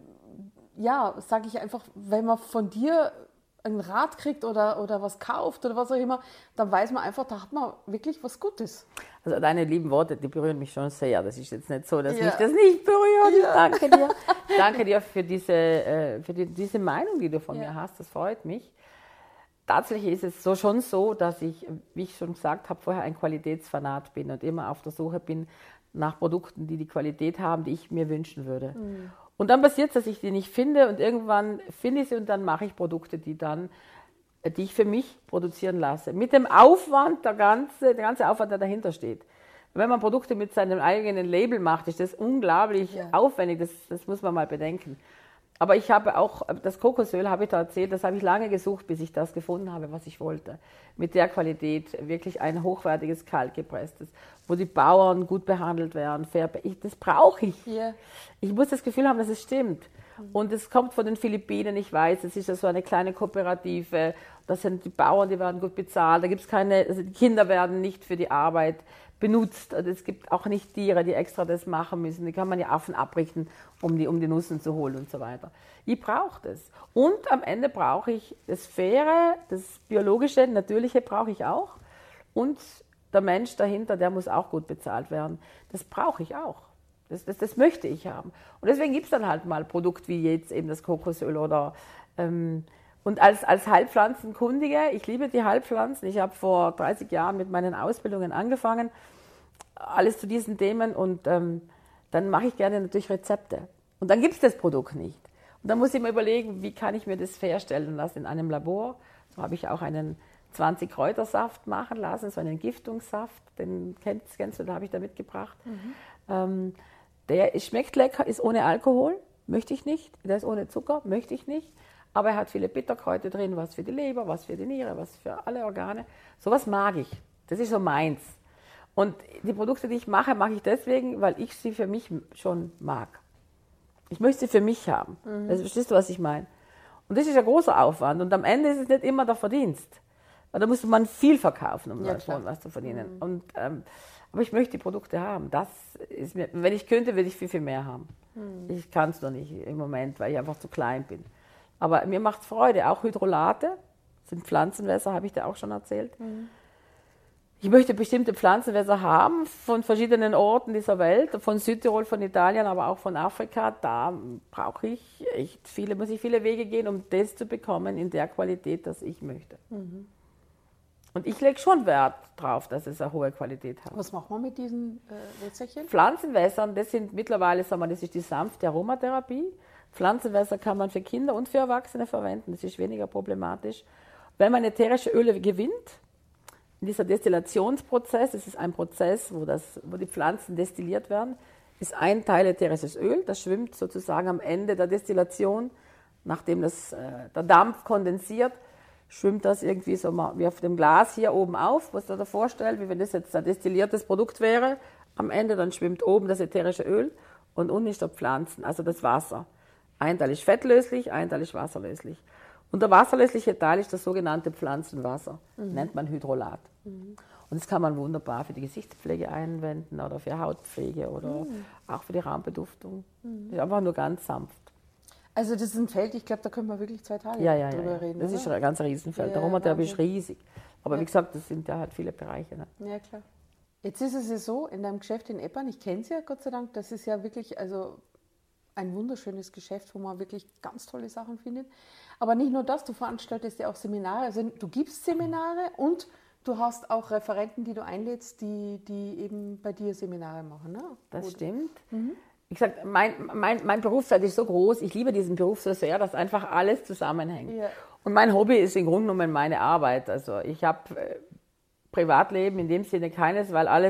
ja, sage ich einfach, wenn man von dir einen Rat kriegt oder, oder was kauft oder was auch immer, dann weiß man einfach, da hat man wirklich was Gutes. Also deine lieben Worte, die berühren mich schon sehr. Das ist jetzt nicht so, dass ja. mich das nicht berührt. Ja. Danke dir. Danke dir für diese, äh, für die, diese Meinung, die du von ja. mir hast. Das freut mich. Tatsächlich ist es so schon so, dass ich, wie ich schon gesagt habe, vorher ein Qualitätsfanat bin und immer auf der Suche bin nach Produkten, die die Qualität haben, die ich mir wünschen würde. Mhm. Und dann passiert es, dass ich die nicht finde und irgendwann finde ich sie und dann mache ich Produkte, die dann, die ich für mich produzieren lasse. Mit dem Aufwand, der ganze, der ganze Aufwand, der dahinter steht. Wenn man Produkte mit seinem eigenen Label macht, ist das unglaublich ja. aufwendig, das, das muss man mal bedenken. Aber ich habe auch, das Kokosöl habe ich da erzählt, das habe ich lange gesucht, bis ich das gefunden habe, was ich wollte. Mit der Qualität, wirklich ein hochwertiges, kaltgepresstes, wo die Bauern gut behandelt werden, fair. Ich, das brauche ich. Yeah. Ich muss das Gefühl haben, dass es stimmt. Mhm. Und es kommt von den Philippinen, ich weiß, es ist ja so eine kleine Kooperative, das sind die Bauern, die werden gut bezahlt, da gibt es keine, also die Kinder werden nicht für die Arbeit benutzt. Also es gibt auch nicht Tiere, die extra das machen müssen. Die kann man ja Affen abrichten, um die, um die Nussen zu holen und so weiter. Ich brauche das. Und am Ende brauche ich das Faire, das Biologische, Natürliche brauche ich auch. Und der Mensch dahinter, der muss auch gut bezahlt werden. Das brauche ich auch. Das, das, das möchte ich haben. Und deswegen gibt es dann halt mal Produkt wie jetzt eben das Kokosöl oder ähm, und als, als Heilpflanzenkundige, ich liebe die Heilpflanzen. Ich habe vor dreißig Jahren mit meinen Ausbildungen angefangen, alles zu diesen Themen und ähm, dann mache ich gerne natürlich Rezepte. Und dann gibt es das Produkt nicht. Und dann muss ich mir überlegen, wie kann ich mir das herstellen lassen in einem Labor. So habe ich auch einen zwanzig Kräutersaft machen lassen, so einen Giftungssaft, den kennst, kennst du, den habe ich da mitgebracht. Mhm. Ähm, der schmeckt lecker, ist ohne Alkohol, möchte ich nicht. Der ist ohne Zucker, möchte ich nicht. Aber er hat viele Bitterkräuter drin, was für die Leber, was für die Niere, was für alle Organe. Sowas mag ich. Das ist so meins. Und die Produkte, die ich mache, mache ich deswegen, weil ich sie für mich schon mag. Ich möchte sie für mich haben. Mhm. Also, verstehst du, was ich meine? Und das ist ein großer Aufwand. Und am Ende ist es nicht immer der Verdienst. Weil da muss man viel verkaufen, um ja, davon was zu verdienen. Mhm. Und, ähm, aber ich möchte die Produkte haben. Das ist mir, wenn ich könnte, würde ich viel, viel mehr haben. Mhm. Ich kann es noch nicht im Moment, weil ich einfach zu klein bin. Aber mir macht es Freude. Auch Hydrolate sind Pflanzenwässer, habe ich dir auch schon erzählt. Mhm. Ich möchte bestimmte Pflanzenwässer haben von verschiedenen Orten dieser Welt, von Südtirol, von Italien, aber auch von Afrika. Da brauche ich echt viele, muss ich viele Wege gehen, um das zu bekommen in der Qualität, das ich möchte. Mhm. Und ich lege schon Wert drauf, dass es eine hohe Qualität hat. Was macht man mit diesen äh, Wässerchen? Pflanzenwässern, das sind mittlerweile, sagen wir, das ist die sanfte Aromatherapie. Pflanzenwässer kann man für Kinder und für Erwachsene verwenden, das ist weniger problematisch. Wenn man ätherische Öle gewinnt, in dieser Destillationsprozess, das ist ein Prozess, wo, das, wo die Pflanzen destilliert werden, ist ein Teil ätherisches Öl, das schwimmt sozusagen am Ende der Destillation, nachdem das, äh, der Dampf kondensiert, schwimmt das irgendwie so mal wie auf dem Glas hier oben auf, was du dir vorstellst, wie wenn das jetzt ein destilliertes Produkt wäre. Am Ende dann schwimmt oben das ätherische Öl und unten ist der Pflanzen, also das Wasser. Ein Teil ist fettlöslich, ein Teil ist wasserlöslich. Und der wasserlösliche Teil ist das sogenannte Pflanzenwasser, mhm. nennt man Hydrolat. Mhm. Und das kann man wunderbar für die Gesichtspflege einwenden oder für Hautpflege oder mhm. auch für die Raumbeduftung. Mhm. Ist einfach nur ganz sanft. Also das ist ein Feld, ich glaube, da können wir wirklich zwei Tage ja, ja, drüber ja. reden. Das oder? ist ein ganz Riesenfeld. Ja, Der Aromatherapie ist riesig. Aber ja. wie gesagt, das sind ja halt viele Bereiche. Ne? Ja, klar. Jetzt ist es ja so, in deinem Geschäft in Eppern, ich kenne es ja Gott sei Dank, das ist ja wirklich also ein wunderschönes Geschäft, wo man wirklich ganz tolle Sachen findet. Aber nicht nur das, du veranstaltest ja auch Seminare, also du gibst Seminare und du hast auch Referenten, die du einlädst, die, die eben bei dir Seminare machen. Ne? Das Oder? stimmt. Mhm. Wie gesagt, mein, mein, mein Berufsfeld ist so groß, ich liebe diesen Beruf so sehr, dass einfach alles zusammenhängt. Ja. Und mein Hobby ist im Grunde genommen meine Arbeit. Also ich habe äh, Privatleben in dem Sinne keines, weil alles,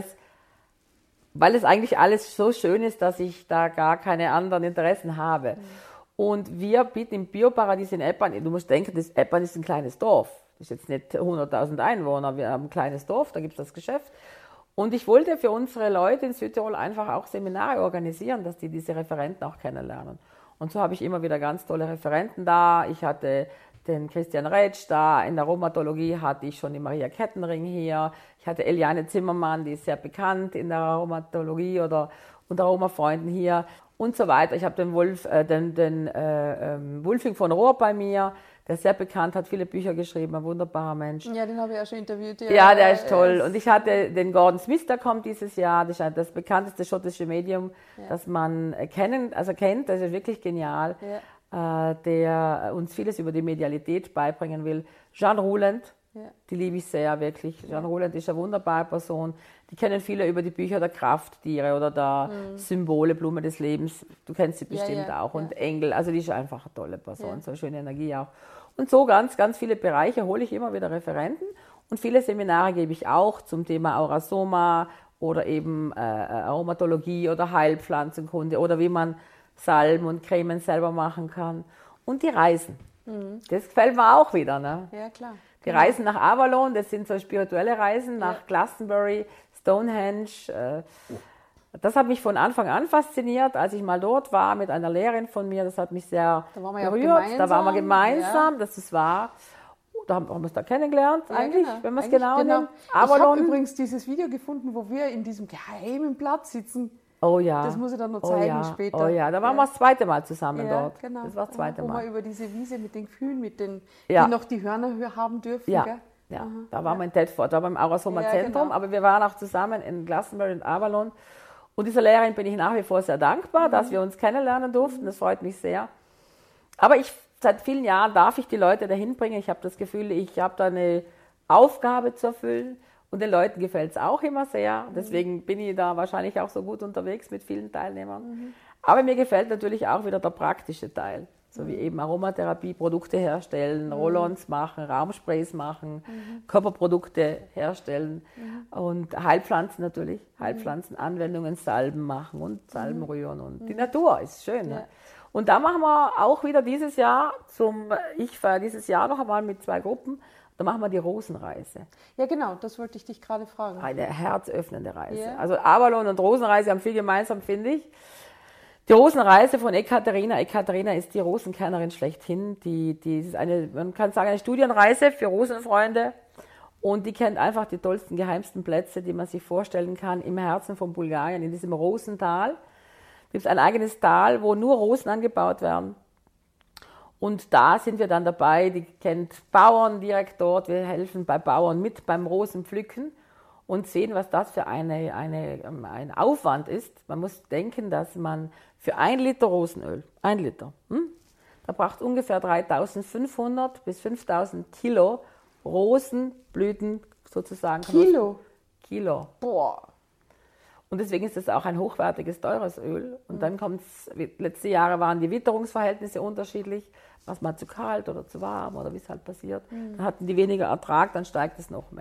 weil es eigentlich alles so schön ist, dass ich da gar keine anderen Interessen habe. Mhm. Und wir bieten im Bioparadies in Eppern, du musst denken, das Eppern ist ein kleines Dorf. Das ist jetzt nicht hunderttausend Einwohner, wir haben ein kleines Dorf, da gibt es das Geschäft. Und ich wollte für unsere Leute in Südtirol einfach auch Seminare organisieren, dass die diese Referenten auch kennenlernen. Und so habe ich immer wieder ganz tolle Referenten da. Ich hatte den Christian Rätsch da, in der Aromatologie hatte ich schon die Maria Kettenring hier. Ich hatte Eliane Zimmermann, die ist sehr bekannt in der Aromatologie oder unter Aromafreunden hier und so weiter. Ich habe den, Wolf, äh, den, den äh, ähm, Wulfing von Rohr bei mir, der ist sehr bekannt, hat viele Bücher geschrieben, ein wunderbarer Mensch. Ja, den habe ich auch schon interviewt. Ja, ja der ist toll. Und ich hatte den Gordon Smith, der kommt dieses Jahr, das ist das bekannteste schottische Medium, ja. das man kennen, also kennt, das ist wirklich genial, ja. äh, der uns vieles über die Medialität beibringen will. Jean Rouland, ja. die liebe ich sehr, wirklich. Jean ja. Rouland ist eine wunderbare Person. Die kennen viele über die Bücher der Krafttiere oder der mhm. Symbole, Blume des Lebens. Du kennst sie bestimmt ja, ja, auch. Und ja. Engel, also die ist einfach eine tolle Person, ja. so eine schöne Energie auch. Und so ganz, ganz viele Bereiche hole ich immer wieder Referenten. Und viele Seminare gebe ich auch zum Thema Aurasoma oder eben äh, Aromatologie oder Heilpflanzenkunde oder wie man Salben und Cremen selber machen kann. Und die Reisen. Mhm. Das gefällt mir auch wieder. Ne? Ja, klar. Die genau. Reisen nach Avalon, das sind so spirituelle Reisen nach ja. Glastonbury, Stonehenge. Äh, das hat mich von Anfang an fasziniert, als ich mal dort war mit einer Lehrerin von mir. Das hat mich sehr da waren wir berührt. Ja da waren wir gemeinsam. Ja. Das ist wahr. Da haben wir uns da kennengelernt, ja, eigentlich, genau. wenn man es genau nimmt. Genau. Ich habe übrigens dieses Video gefunden, wo wir in diesem geheimen Platz sitzen. Oh ja. Das muss ich dann noch zeigen oh ja. später. Oh ja, da waren ja. wir das zweite Mal zusammen ja, dort. Genau. Das war das zweite Mal. Mal. Wo wir über diese Wiese mit den Kühen, mit den, ja. die noch die Hörner haben dürfen. Ja. Gell? Ja, Aha. da waren ja. wir in Telford, da beim Aurasoma ja, Zentrum, genau. aber wir waren auch zusammen in Glastonbury und Avalon. Und dieser Lehrerin bin ich nach wie vor sehr dankbar, mhm. dass wir uns kennenlernen durften, das freut mich sehr. Aber ich, seit vielen Jahren darf ich die Leute dahin bringen. Ich habe das Gefühl, ich habe da eine Aufgabe zu erfüllen und den Leuten gefällt es auch immer sehr. Deswegen bin ich da wahrscheinlich auch so gut unterwegs mit vielen Teilnehmern. Mhm. Aber mir gefällt natürlich auch wieder der praktische Teil. So wie eben Aromatherapie, Produkte herstellen, mhm. Roll-ons machen, Raumsprays machen, mhm. Körperprodukte herstellen mhm. und Heilpflanzen natürlich, mhm. Heilpflanzenanwendungen, Salben machen und Salben rühren. Und mhm. die Natur ist schön. Ja. Ne? Und da machen wir auch wieder dieses Jahr, zum, ich feiere dieses Jahr noch einmal mit zwei Gruppen, da machen wir die Rosenreise. Ja genau, das wollte ich dich gerade fragen. Eine herzöffnende Reise. Ja. Also Avalon und Rosenreise haben viel gemeinsam, finde ich. Die Rosenreise von Ekaterina. Ekaterina ist die Rosenkernerin schlechthin. Die, die ist eine, man kann sagen, eine Studienreise für Rosenfreunde. Und die kennt einfach die tollsten, geheimsten Plätze, die man sich vorstellen kann, im Herzen von Bulgarien, in diesem Rosental. Es gibt ein eigenes Tal, wo nur Rosen angebaut werden. Und da sind wir dann dabei. Die kennt Bauern direkt dort. Wir helfen bei Bauern mit beim Rosenpflücken. Und sehen, was das für eine, eine, ein Aufwand ist. Man muss denken, dass man für ein Liter Rosenöl, ein Liter, hm, da braucht ungefähr dreitausendfünfhundert bis fünftausend Kilo Rosenblüten sozusagen. Kilo? Kilo. Boah. Und deswegen ist es auch ein hochwertiges, teures Öl. Und dann kommt es, letzte Jahre waren die Witterungsverhältnisse unterschiedlich, was mal zu kalt oder zu warm oder wie es halt passiert. Mhm. Dann hatten die weniger Ertrag, dann steigt es noch mehr.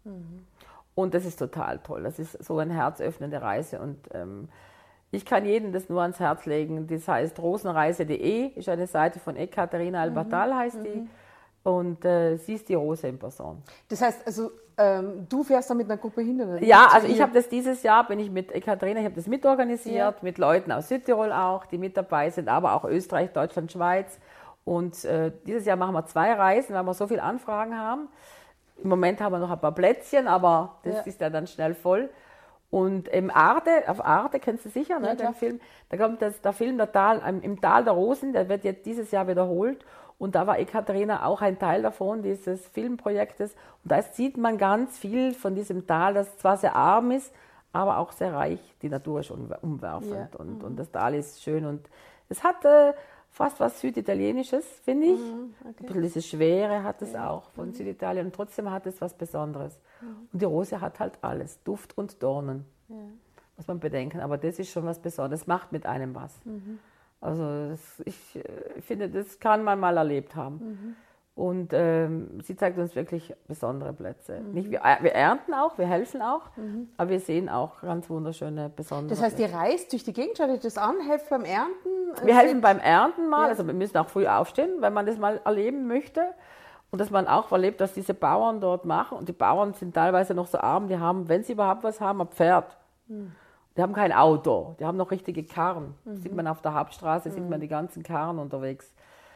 Mhm. Und das ist total toll. Das ist so eine herzöffnende Reise. Und ähm, ich kann jedem das nur ans Herz legen. Das heißt rosenreise punkt de, ist eine Seite von Ekaterina Albatal, heißt die. Und äh, sie ist die Rose in Person. Das heißt, also ähm, du fährst da mit einer Gruppe hin? Oder ja, also ich habe das dieses Jahr, bin ich mit Ekaterina, ich habe das mitorganisiert, ja. mit Leuten aus Südtirol auch, die mit dabei sind, aber auch Österreich, Deutschland, Schweiz. Und äh, dieses Jahr machen wir zwei Reisen, weil wir so viele Anfragen haben. Im Moment haben wir noch ein paar Plätzchen, aber das ja. ist ja dann schnell voll. Und im Arte, auf Arte, kennst du sicher, ne, ja, den Film, da kommt das, der Film der Tal, im Tal der Rosen, der wird jetzt dieses Jahr wiederholt. Und da war Ekaterina auch ein Teil davon, dieses Filmprojektes. Und da sieht man ganz viel von diesem Tal, das zwar sehr arm ist, aber auch sehr reich. Die Natur ist umwerfend ja. und, mhm. und das Tal ist schön. Und es hat äh, fast was Süditalienisches, finde ich. Mhm, okay. Ein bisschen diese Schwere hat es ja. auch von mhm. Süditalien. Und trotzdem hat es was Besonderes. Mhm. Und die Rose hat halt alles, Duft und Dornen. Ja. Muss man bedenken. Aber das ist schon was Besonderes. Das macht mit einem was. Mhm. Also das, ich äh, finde, das kann man mal erlebt haben. Mhm. Und ähm, sie zeigt uns wirklich besondere Plätze. Mhm. Nicht, wir, wir ernten auch, wir helfen auch, mhm. aber wir sehen auch ganz wunderschöne, besondere Das heißt, Plätze. ihr reist durch die Gegend, schaut euch das an, helft beim Ernten? Wir helfen beim Ernten mal, ja. also wir müssen auch früh aufstehen, wenn man das mal erleben möchte. Und dass man auch erlebt, dass diese Bauern dort machen. Und die Bauern sind teilweise noch so arm, die haben, wenn sie überhaupt was haben, ein Pferd. Mhm. Die haben kein Auto, die haben noch richtige Karren. Mhm. Sieht man auf der Hauptstraße, mhm. sieht man die ganzen Karren unterwegs.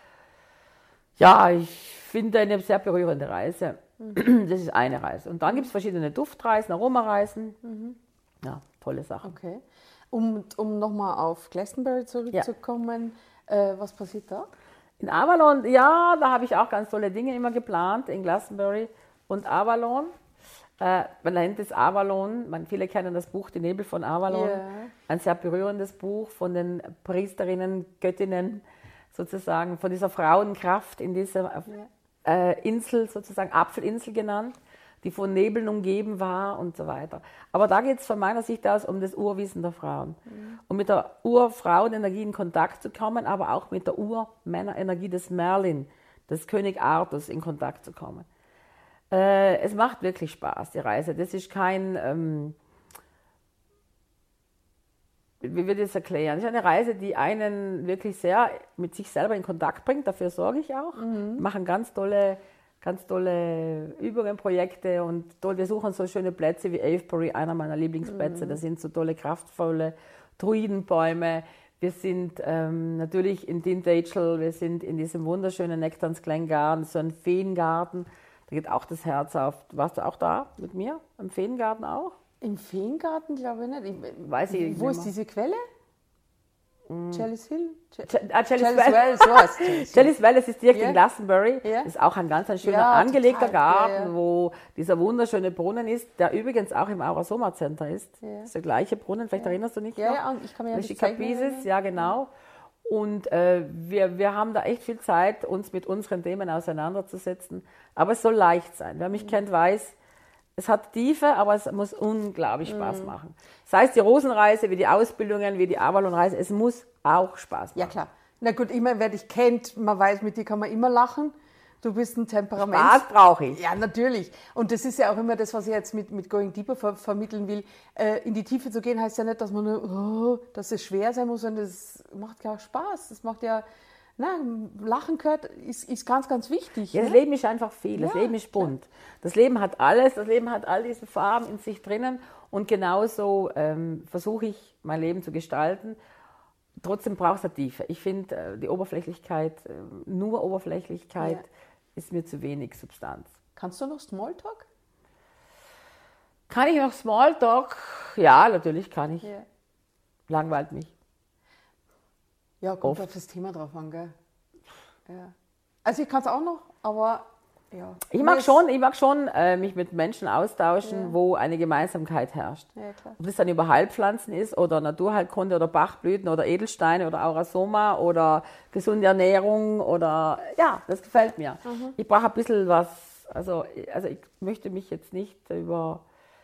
Ja, ich finde eine sehr berührende Reise. Mhm. Das ist eine Reise. Und dann gibt es verschiedene Duftreisen, Aromareisen. Mhm. Ja, tolle Sachen. Okay. Um, um nochmal auf Glastonbury zurückzukommen, ja. äh, was passiert da? In Avalon, ja, da habe ich auch ganz tolle Dinge immer geplant, in Glastonbury und Avalon. Äh, man nennt es Avalon, man, viele kennen das Buch Die Nebel von Avalon, yeah. ein sehr berührendes Buch von den Priesterinnen, Göttinnen sozusagen, von dieser Frauenkraft in dieser äh, Insel, sozusagen Apfelinsel genannt, die von Nebeln umgeben war und so weiter. Aber da geht es von meiner Sicht aus um das Urwissen der Frauen. Mhm. Um mit der Urfrauenenergie in Kontakt zu kommen, aber auch mit der Urmännerenergie des Merlin, des König Artus in Kontakt zu kommen. Es macht wirklich Spaß, die Reise. Das ist kein, ähm, wie würde ich das erklären? Das ist eine Reise, die einen wirklich sehr mit sich selber in Kontakt bringt. Dafür sorge ich auch. Mhm. Wir machen ganz tolle, ganz tolle Übungen, Projekte und toll. Wir suchen so schöne Plätze wie Avebury, einer meiner Lieblingsplätze. Mhm. Das sind so tolle, kraftvolle Druidenbäume. Wir sind ähm, natürlich in Tintagel, wir sind in diesem wunderschönen Nectans Glengarten, so ein Feengarten. Da geht auch das Herz auf. Warst du auch da mit mir? Im Feengarten auch? Im Feengarten glaube ich nicht. Ich, Weiß ich Wo nicht ist diese Quelle? Mm. Chalice Hill? Ch ah, Chalice Well, sowas. Chalice Well, das ist direkt yeah. in Glastonbury. Yeah. Das ist auch ein ganz ein schöner, ja, angelegter total. Garten, ja, ja. wo dieser wunderschöne Brunnen ist, der übrigens auch im Aurasoma Center ist. Ja. Das ist der gleiche Brunnen, vielleicht ja. erinnerst du dich ja, noch? Ja, und ich kann mich an die Capises, ja genau. Und äh, wir, wir haben da echt viel Zeit, uns mit unseren Themen auseinanderzusetzen. Aber es soll leicht sein. Wer mich mhm. kennt, weiß, es hat Tiefe, aber es muss unglaublich Spaß mhm. machen. Sei es die Rosenreise, wie die Ausbildungen, wie die Avalon-Reise, es muss auch Spaß machen. Ja klar. Na gut, ich meine, wer dich kennt, man weiß, mit dir kann man immer lachen. Du bist ein Temperament. Spaß brauche ich. Ja, natürlich. Und das ist ja auch immer das, was ich jetzt mit, mit Going Deeper ver vermitteln will. Äh, in die Tiefe zu gehen, heißt ja nicht, dass man nur, oh, dass es schwer sein muss, sondern das macht ja auch Spaß. Das macht ja, na, Lachen gehört, ist, ist ganz, ganz wichtig. Ja, ne? Das Leben ist einfach viel, das ja, Leben ist bunt. Klar. Das Leben hat alles, das Leben hat all diese Farben in sich drinnen. Und genauso ähm, versuche ich, mein Leben zu gestalten. Trotzdem braucht es eine Tiefe. Ich finde, äh, die Oberflächlichkeit, äh, nur Oberflächlichkeit, ja. ist mir zu wenig Substanz. Kannst du noch Smalltalk? Kann ich noch Smalltalk? Ja, natürlich kann ich. Yeah. Langweilt mich. Ja, kommt auf das Thema drauf an, gell? Ja. Also ich kann es auch noch, aber ja. Ich mag schon, ich mag schon äh, mich mit Menschen austauschen, ja. wo eine Gemeinsamkeit herrscht. Ja, klar. Ob das dann über Heilpflanzen ist oder Naturheilkunde oder Bachblüten oder Edelsteine oder Aurasoma oder gesunde Ernährung oder ja, das gefällt mir. Mhm. Ich brauche ein bisschen was, also, also ich möchte mich jetzt nicht über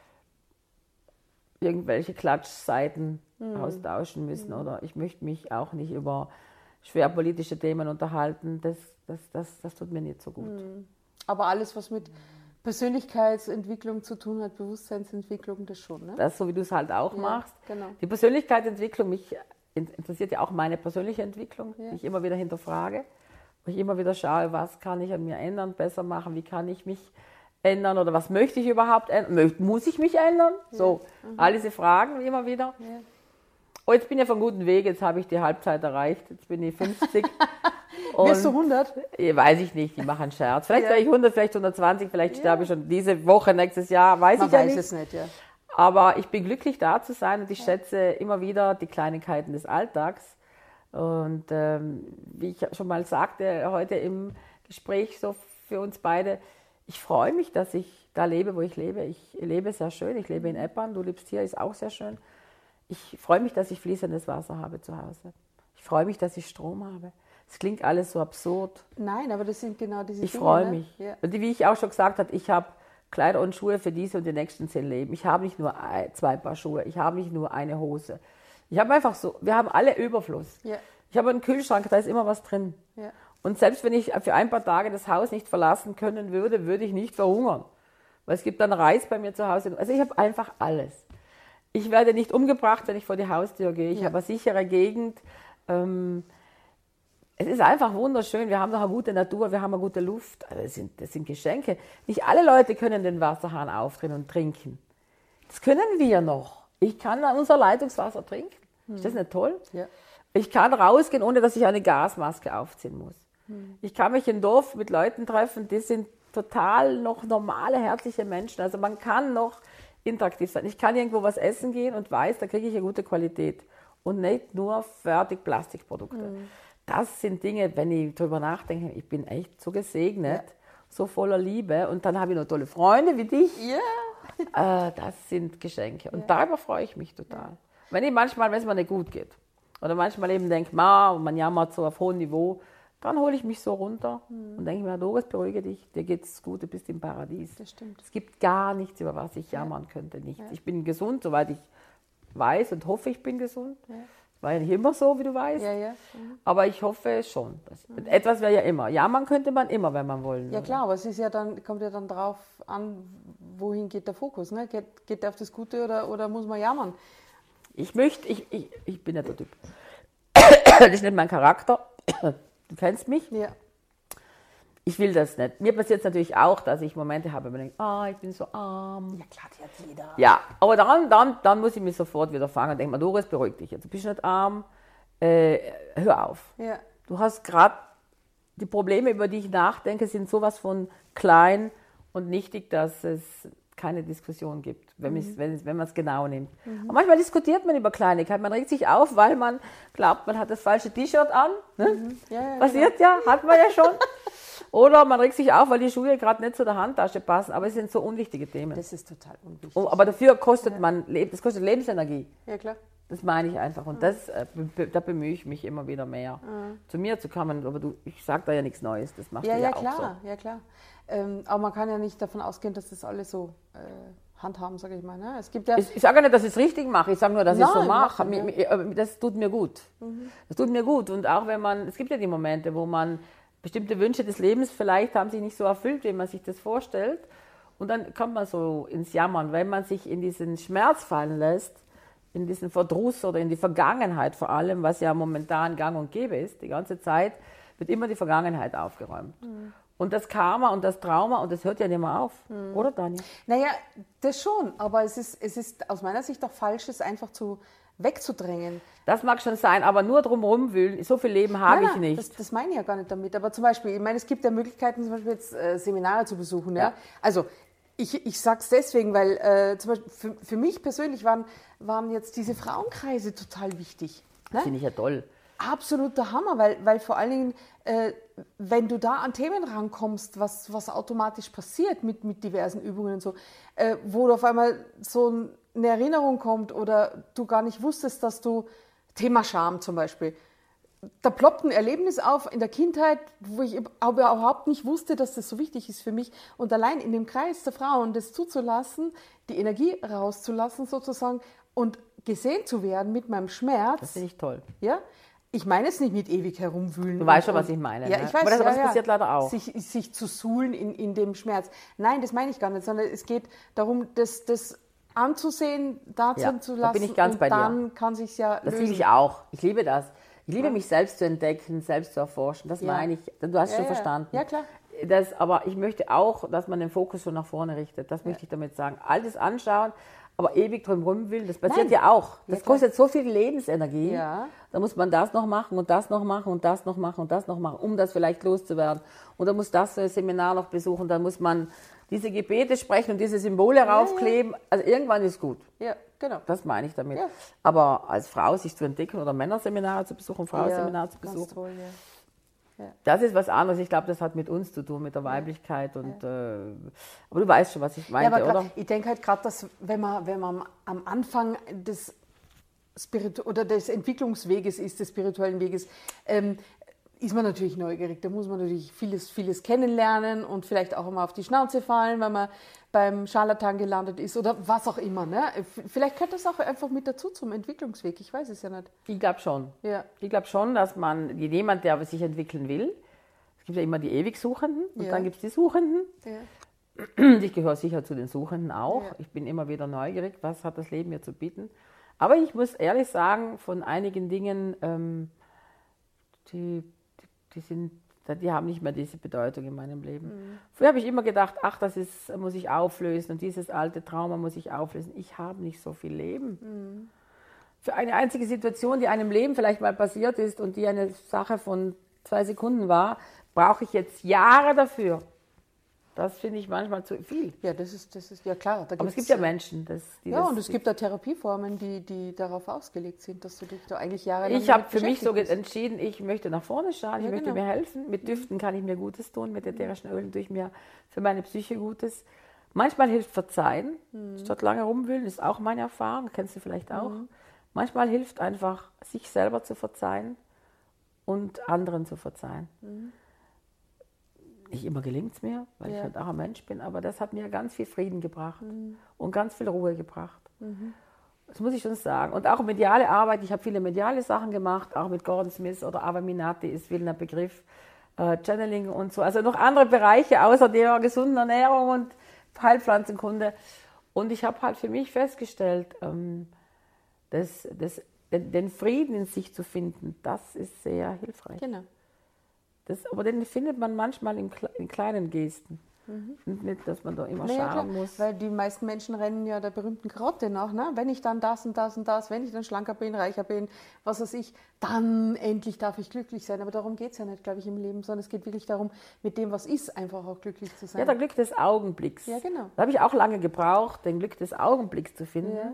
irgendwelche Klatschseiten mhm. austauschen müssen mhm. oder ich möchte mich auch nicht über schwer politische Themen unterhalten. Das, das, das, das tut mir nicht so gut. Mhm. Aber alles, was mit Persönlichkeitsentwicklung zu tun hat, Bewusstseinsentwicklung, das schon, ne? Das, so wie du es halt auch Ja, machst. genau. Die Persönlichkeitsentwicklung, mich interessiert ja auch meine persönliche Entwicklung, Ja. die ich immer wieder hinterfrage. Wo ich immer wieder schaue, was kann ich an mir ändern, besser machen, wie kann ich mich ändern oder was möchte ich überhaupt ändern? Muss ich mich ändern? So, Mhm. all diese Fragen immer wieder. Ja. Oh, jetzt bin ich auf einem guten Weg, jetzt habe ich die Halbzeit erreicht, jetzt bin ich fünfzig. Wirst du hundert? Ja, weiß ich nicht, die machen einen Scherz. Vielleicht Ja. wäre ich hundert, vielleicht hundertzwanzig, vielleicht Ja. sterbe ich schon diese Woche, nächstes Jahr, weiß Man ich ja weiß nicht. es nicht, ja. Aber ich bin glücklich, da zu sein und ich schätze immer wieder die Kleinigkeiten des Alltags. Und ähm, wie ich schon mal sagte heute im Gespräch so für uns beide, ich freue mich, dass ich da lebe, wo ich lebe. Ich lebe sehr schön, ich lebe in Eppern, du lebst hier, ist auch sehr schön. Ich freue mich, dass ich fließendes Wasser habe zu Hause. Ich freue mich, dass ich Strom habe. Es klingt alles so absurd. Nein, aber das sind genau diese Ich Dinge. freue ne? mich. Ja. Und wie ich auch schon gesagt habe, ich habe Kleider und Schuhe für diese und die nächsten zehn Leben. Ich habe nicht nur ein, zwei Paar Schuhe, ich habe nicht nur eine Hose. Ich habe einfach so, wir haben alle Überfluss. Ja. Ich habe einen Kühlschrank, da ist immer was drin. Ja. Und selbst wenn ich für ein paar Tage das Haus nicht verlassen können würde, würde ich nicht verhungern. Weil es gibt dann Reis bei mir zu Hause. Also ich habe einfach alles. Ich werde nicht umgebracht, wenn ich vor die Haustür gehe. Ich Ja. habe eine sichere Gegend. Ähm, es ist einfach wunderschön. Wir haben noch eine gute Natur, wir haben eine gute Luft. Also das sind, das sind Geschenke. Nicht alle Leute können den Wasserhahn aufdrehen und trinken. Das können wir noch. Ich kann unser Leitungswasser trinken. Ist das nicht toll? Ja. Ich kann rausgehen, ohne dass ich eine Gasmaske aufziehen muss. Ich kann mich im Dorf mit Leuten treffen, die sind total noch normale, herzliche Menschen. Also man kann noch interaktiv sein. Ich kann irgendwo was essen gehen und weiß, da kriege ich eine gute Qualität. Und nicht nur fertig Plastikprodukte. Mhm. Das sind Dinge, wenn ich drüber nachdenke, ich bin echt so gesegnet, ja. so voller Liebe. Und dann habe ich noch tolle Freunde wie dich. Ja. Äh, das sind Geschenke. Und Ja. darüber freue ich mich total. Ja. Wenn ich manchmal, wenn es mir nicht gut geht, oder manchmal eben denke, ma, man jammert so auf hohem Niveau, dann hole ich mich so runter mhm. und denke mir, Doris, beruhige dich, dir geht's gut, du bist im Paradies. Das stimmt. Es gibt gar nichts, über was ich jammern ja. könnte, nichts. Ja. Ich bin gesund, soweit ich weiß und hoffe, ich bin gesund. Ja. War ja nicht immer so, wie du weißt. Ja, ja. Mhm. Aber ich hoffe schon. Mhm. Etwas wäre ja immer. Jammern könnte man immer, wenn man wollen würde. Ja klar, aber es ist ja dann, kommt ja dann drauf an, wohin geht der Fokus. Ne? Geht, geht der auf das Gute oder, oder muss man jammern? Ich möchte, ich, ich, ich bin ja der Typ. Das ist nicht mein Charakter. Du kennst mich. Ja. Ich will das nicht. Mir passiert es natürlich auch, dass ich Momente habe, wo ich denke, ah, ich bin so arm. Ja klar, die hat jeder. Ja, aber dann, dann, dann muss ich mich sofort wieder fangen und denke mir, Doris, beruhig dich jetzt. Du bist nicht arm, äh, hör auf. Ja. Du hast gerade, die Probleme, über die ich nachdenke, sind sowas von klein und nichtig, dass es keine Diskussion gibt, wenn, mhm. wenn, wenn man es genau nimmt. Mhm. Und manchmal diskutiert man über Kleinigkeiten. Man regt sich auf, weil man glaubt, man hat das falsche T-Shirt an. Ne? Mhm. Ja, ja, Passiert genau. ja, hat man ja schon. Oder man regt sich auf, weil die Schuhe gerade nicht zu der Handtasche passen. Aber es sind so unwichtige Themen. Das ist total unwichtig. Oh, aber dafür kostet ja. man, das kostet Lebensenergie. Ja, klar. Das meine ich einfach. Und das, äh, da bemühe ich mich immer wieder mehr, mhm. zu mir zu kommen. Aber du, ich sage da ja nichts Neues. Das machst ja, du ja, ja auch klar, so. Ja, klar. Ähm, aber man kann ja nicht davon ausgehen, dass das alle so äh, handhaben, sage ich mal. Ne? Es gibt ja ich, ich sage ja nicht, dass ich es richtig mache. Ich sage nur, dass ich es so mache. Machen, ja. Das tut mir gut. Mhm. Das tut mir gut. Und auch wenn man, es gibt ja die Momente, wo man bestimmte Wünsche des Lebens vielleicht haben sich nicht so erfüllt, wie man sich das vorstellt. Und dann kommt man so ins Jammern. Wenn man sich in diesen Schmerz fallen lässt, in diesen Verdruss oder in die Vergangenheit vor allem, was ja momentan gang und gäbe ist, die ganze Zeit wird immer die Vergangenheit aufgeräumt. Mhm. Und das Karma und das Trauma, und das hört ja nicht mehr auf, mhm. oder Dani? Naja, das schon, aber es ist, es ist aus meiner Sicht auch falsch, es einfach zu wegzudrängen. Das mag schon sein, aber nur drum rumwühlen, so viel Leben habe ich nicht. Das, das meine ich ja gar nicht damit. Aber zum Beispiel, ich meine, es gibt ja Möglichkeiten, zum Beispiel jetzt äh, Seminare zu besuchen. Ja? Ja. Also ich, ich sage es deswegen, weil äh, zum Beispiel für, für mich persönlich waren, waren jetzt diese Frauenkreise total wichtig. Ne? Finde ich ja toll. Absoluter Hammer, weil, weil vor allen Dingen, äh, wenn du da an Themen rankommst, was, was automatisch passiert mit, mit diversen Übungen und so, äh, wo du auf einmal so eine Erinnerung kommt oder du gar nicht wusstest, dass du, Thema Scham zum Beispiel, da ploppt ein Erlebnis auf in der Kindheit, wo ich aber überhaupt nicht wusste, dass das so wichtig ist für mich. Und allein in dem Kreis der Frauen das zuzulassen, die Energie rauszulassen sozusagen und gesehen zu werden mit meinem Schmerz. Das finde ich toll. Ja, Ich meine es nicht mit ewig herumwühlen. Du weißt und, schon, was ich meine. Ja, ne? ich weiß, aber das, ja, das ja. passiert leider auch. Sich, sich zu suhlen in, in dem Schmerz. Nein, das meine ich gar nicht, sondern es geht darum, das, das anzusehen, da Ja, zu da lassen bin ich ganz und bei dir. dann kann sich ja Das lösen. liebe ich auch. Ich liebe das. Ich liebe Ja. mich selbst zu entdecken, selbst zu erforschen. Das Ja. meine ich. Du hast Ja, schon ja. verstanden. Ja, klar. Das, aber ich möchte auch, dass man den Fokus schon nach vorne richtet. Das möchte ich damit sagen. Altes anschauen, aber ewig drum rum will, das passiert Nein. ja auch. Ja, Das klar. kostet so viel Lebensenergie. Ja. Da muss man das noch machen und das noch machen und das noch machen und das noch machen, um das vielleicht loszuwerden. Und dann muss das Seminar noch besuchen, dann muss man diese Gebete sprechen und diese Symbole raufkleben. Also irgendwann ist gut. Ja, genau. Das meine ich damit. Ja. Aber als Frau sich zu entdecken oder Männerseminare zu besuchen, Frauenseminare zu ganz besuchen, toll, ja. das ist was anderes. Ich glaube, das hat mit uns zu tun, mit der Weiblichkeit. Und, äh, aber du weißt schon, was ich meinte, Ja, aber grad, oder? ich denke halt gerade, dass wenn man, wenn man am Anfang des Spiritu oder des Entwicklungsweges ist, des spirituellen Weges, ähm, ist man natürlich neugierig. Da muss man natürlich vieles, vieles kennenlernen und vielleicht auch immer auf die Schnauze fallen, wenn man beim Scharlatan gelandet ist oder was auch immer. Ne? Vielleicht gehört das auch einfach mit dazu zum Entwicklungsweg. Ich weiß es ja nicht. Ich glaube schon. Ja. Ich glaube schon, dass man, jemand, der sich entwickeln will, es gibt ja immer die ewig Suchenden und Ja. dann gibt es die Suchenden. Ja. Ich gehöre sicher zu den Suchenden auch. Ja. Ich bin immer wieder neugierig, was hat das Leben mir zu bieten. Aber ich muss ehrlich sagen, von einigen Dingen, ähm, die, die, die, sind, die haben nicht mehr diese Bedeutung in meinem Leben. Mhm. Früher habe ich immer gedacht, ach, das ist, muss ich auflösen und dieses alte Trauma muss ich auflösen. Ich habe nicht so viel Leben. Mhm. Für eine einzige Situation, die einem Leben vielleicht mal passiert ist und die eine Sache von zwei Sekunden war, brauche ich jetzt Jahre dafür. Das finde ich manchmal zu viel. Ja, das ist, das ist ja klar. Da Aber es gibt's, gibt ja Menschen, das, die Ja, das... und es gibt da Therapieformen, die, die darauf ausgelegt sind, dass du dich da eigentlich jahrelang Ich habe damit für mich so beschäftigt bist. entschieden, ich möchte nach vorne schauen, ich Ja, möchte genau. mir helfen. Mit Düften kann ich mir Gutes tun, mit ätherischen Ölen tue ich mir für meine Psyche Gutes. Manchmal hilft Verzeihen, Mhm. statt lange rumwühlen, ist auch meine Erfahrung, kennst du vielleicht auch. Manchmal hilft einfach, sich selber zu verzeihen und anderen zu verzeihen. Mhm. Nicht immer gelingt es mir, weil ich Ja. halt auch ein Mensch bin, aber das hat mir ganz viel Frieden gebracht Mhm. und ganz viel Ruhe gebracht. Das muss ich schon sagen. Und auch mediale Arbeit, ich habe viele mediale Sachen gemacht, auch mit Gordon Smith oder Ava Minati ist wilder Begriff, äh, Channeling und so. Also noch andere Bereiche außer der gesunden Ernährung und Heilpflanzenkunde. Und ich habe halt für mich festgestellt, ähm, dass, dass, den, den Frieden in sich zu finden, das ist sehr hilfreich. Genau. Das, aber den findet man manchmal in, Kle- in kleinen Gesten. Und nicht, dass man da immer Naja, klar, schauen muss. weil die meisten Menschen rennen ja der berühmten Karotte nach. Ne? Wenn ich dann das und das und das, wenn ich dann schlanker bin, reicher bin, was weiß ich, dann endlich darf ich glücklich sein. Aber darum geht es ja nicht, glaube ich, im Leben, sondern es geht wirklich darum, mit dem, was ist, einfach auch glücklich zu sein. Ja, der Glück des Augenblicks. Ja, genau. Da habe ich auch lange gebraucht, den Glück des Augenblicks zu finden. Ja.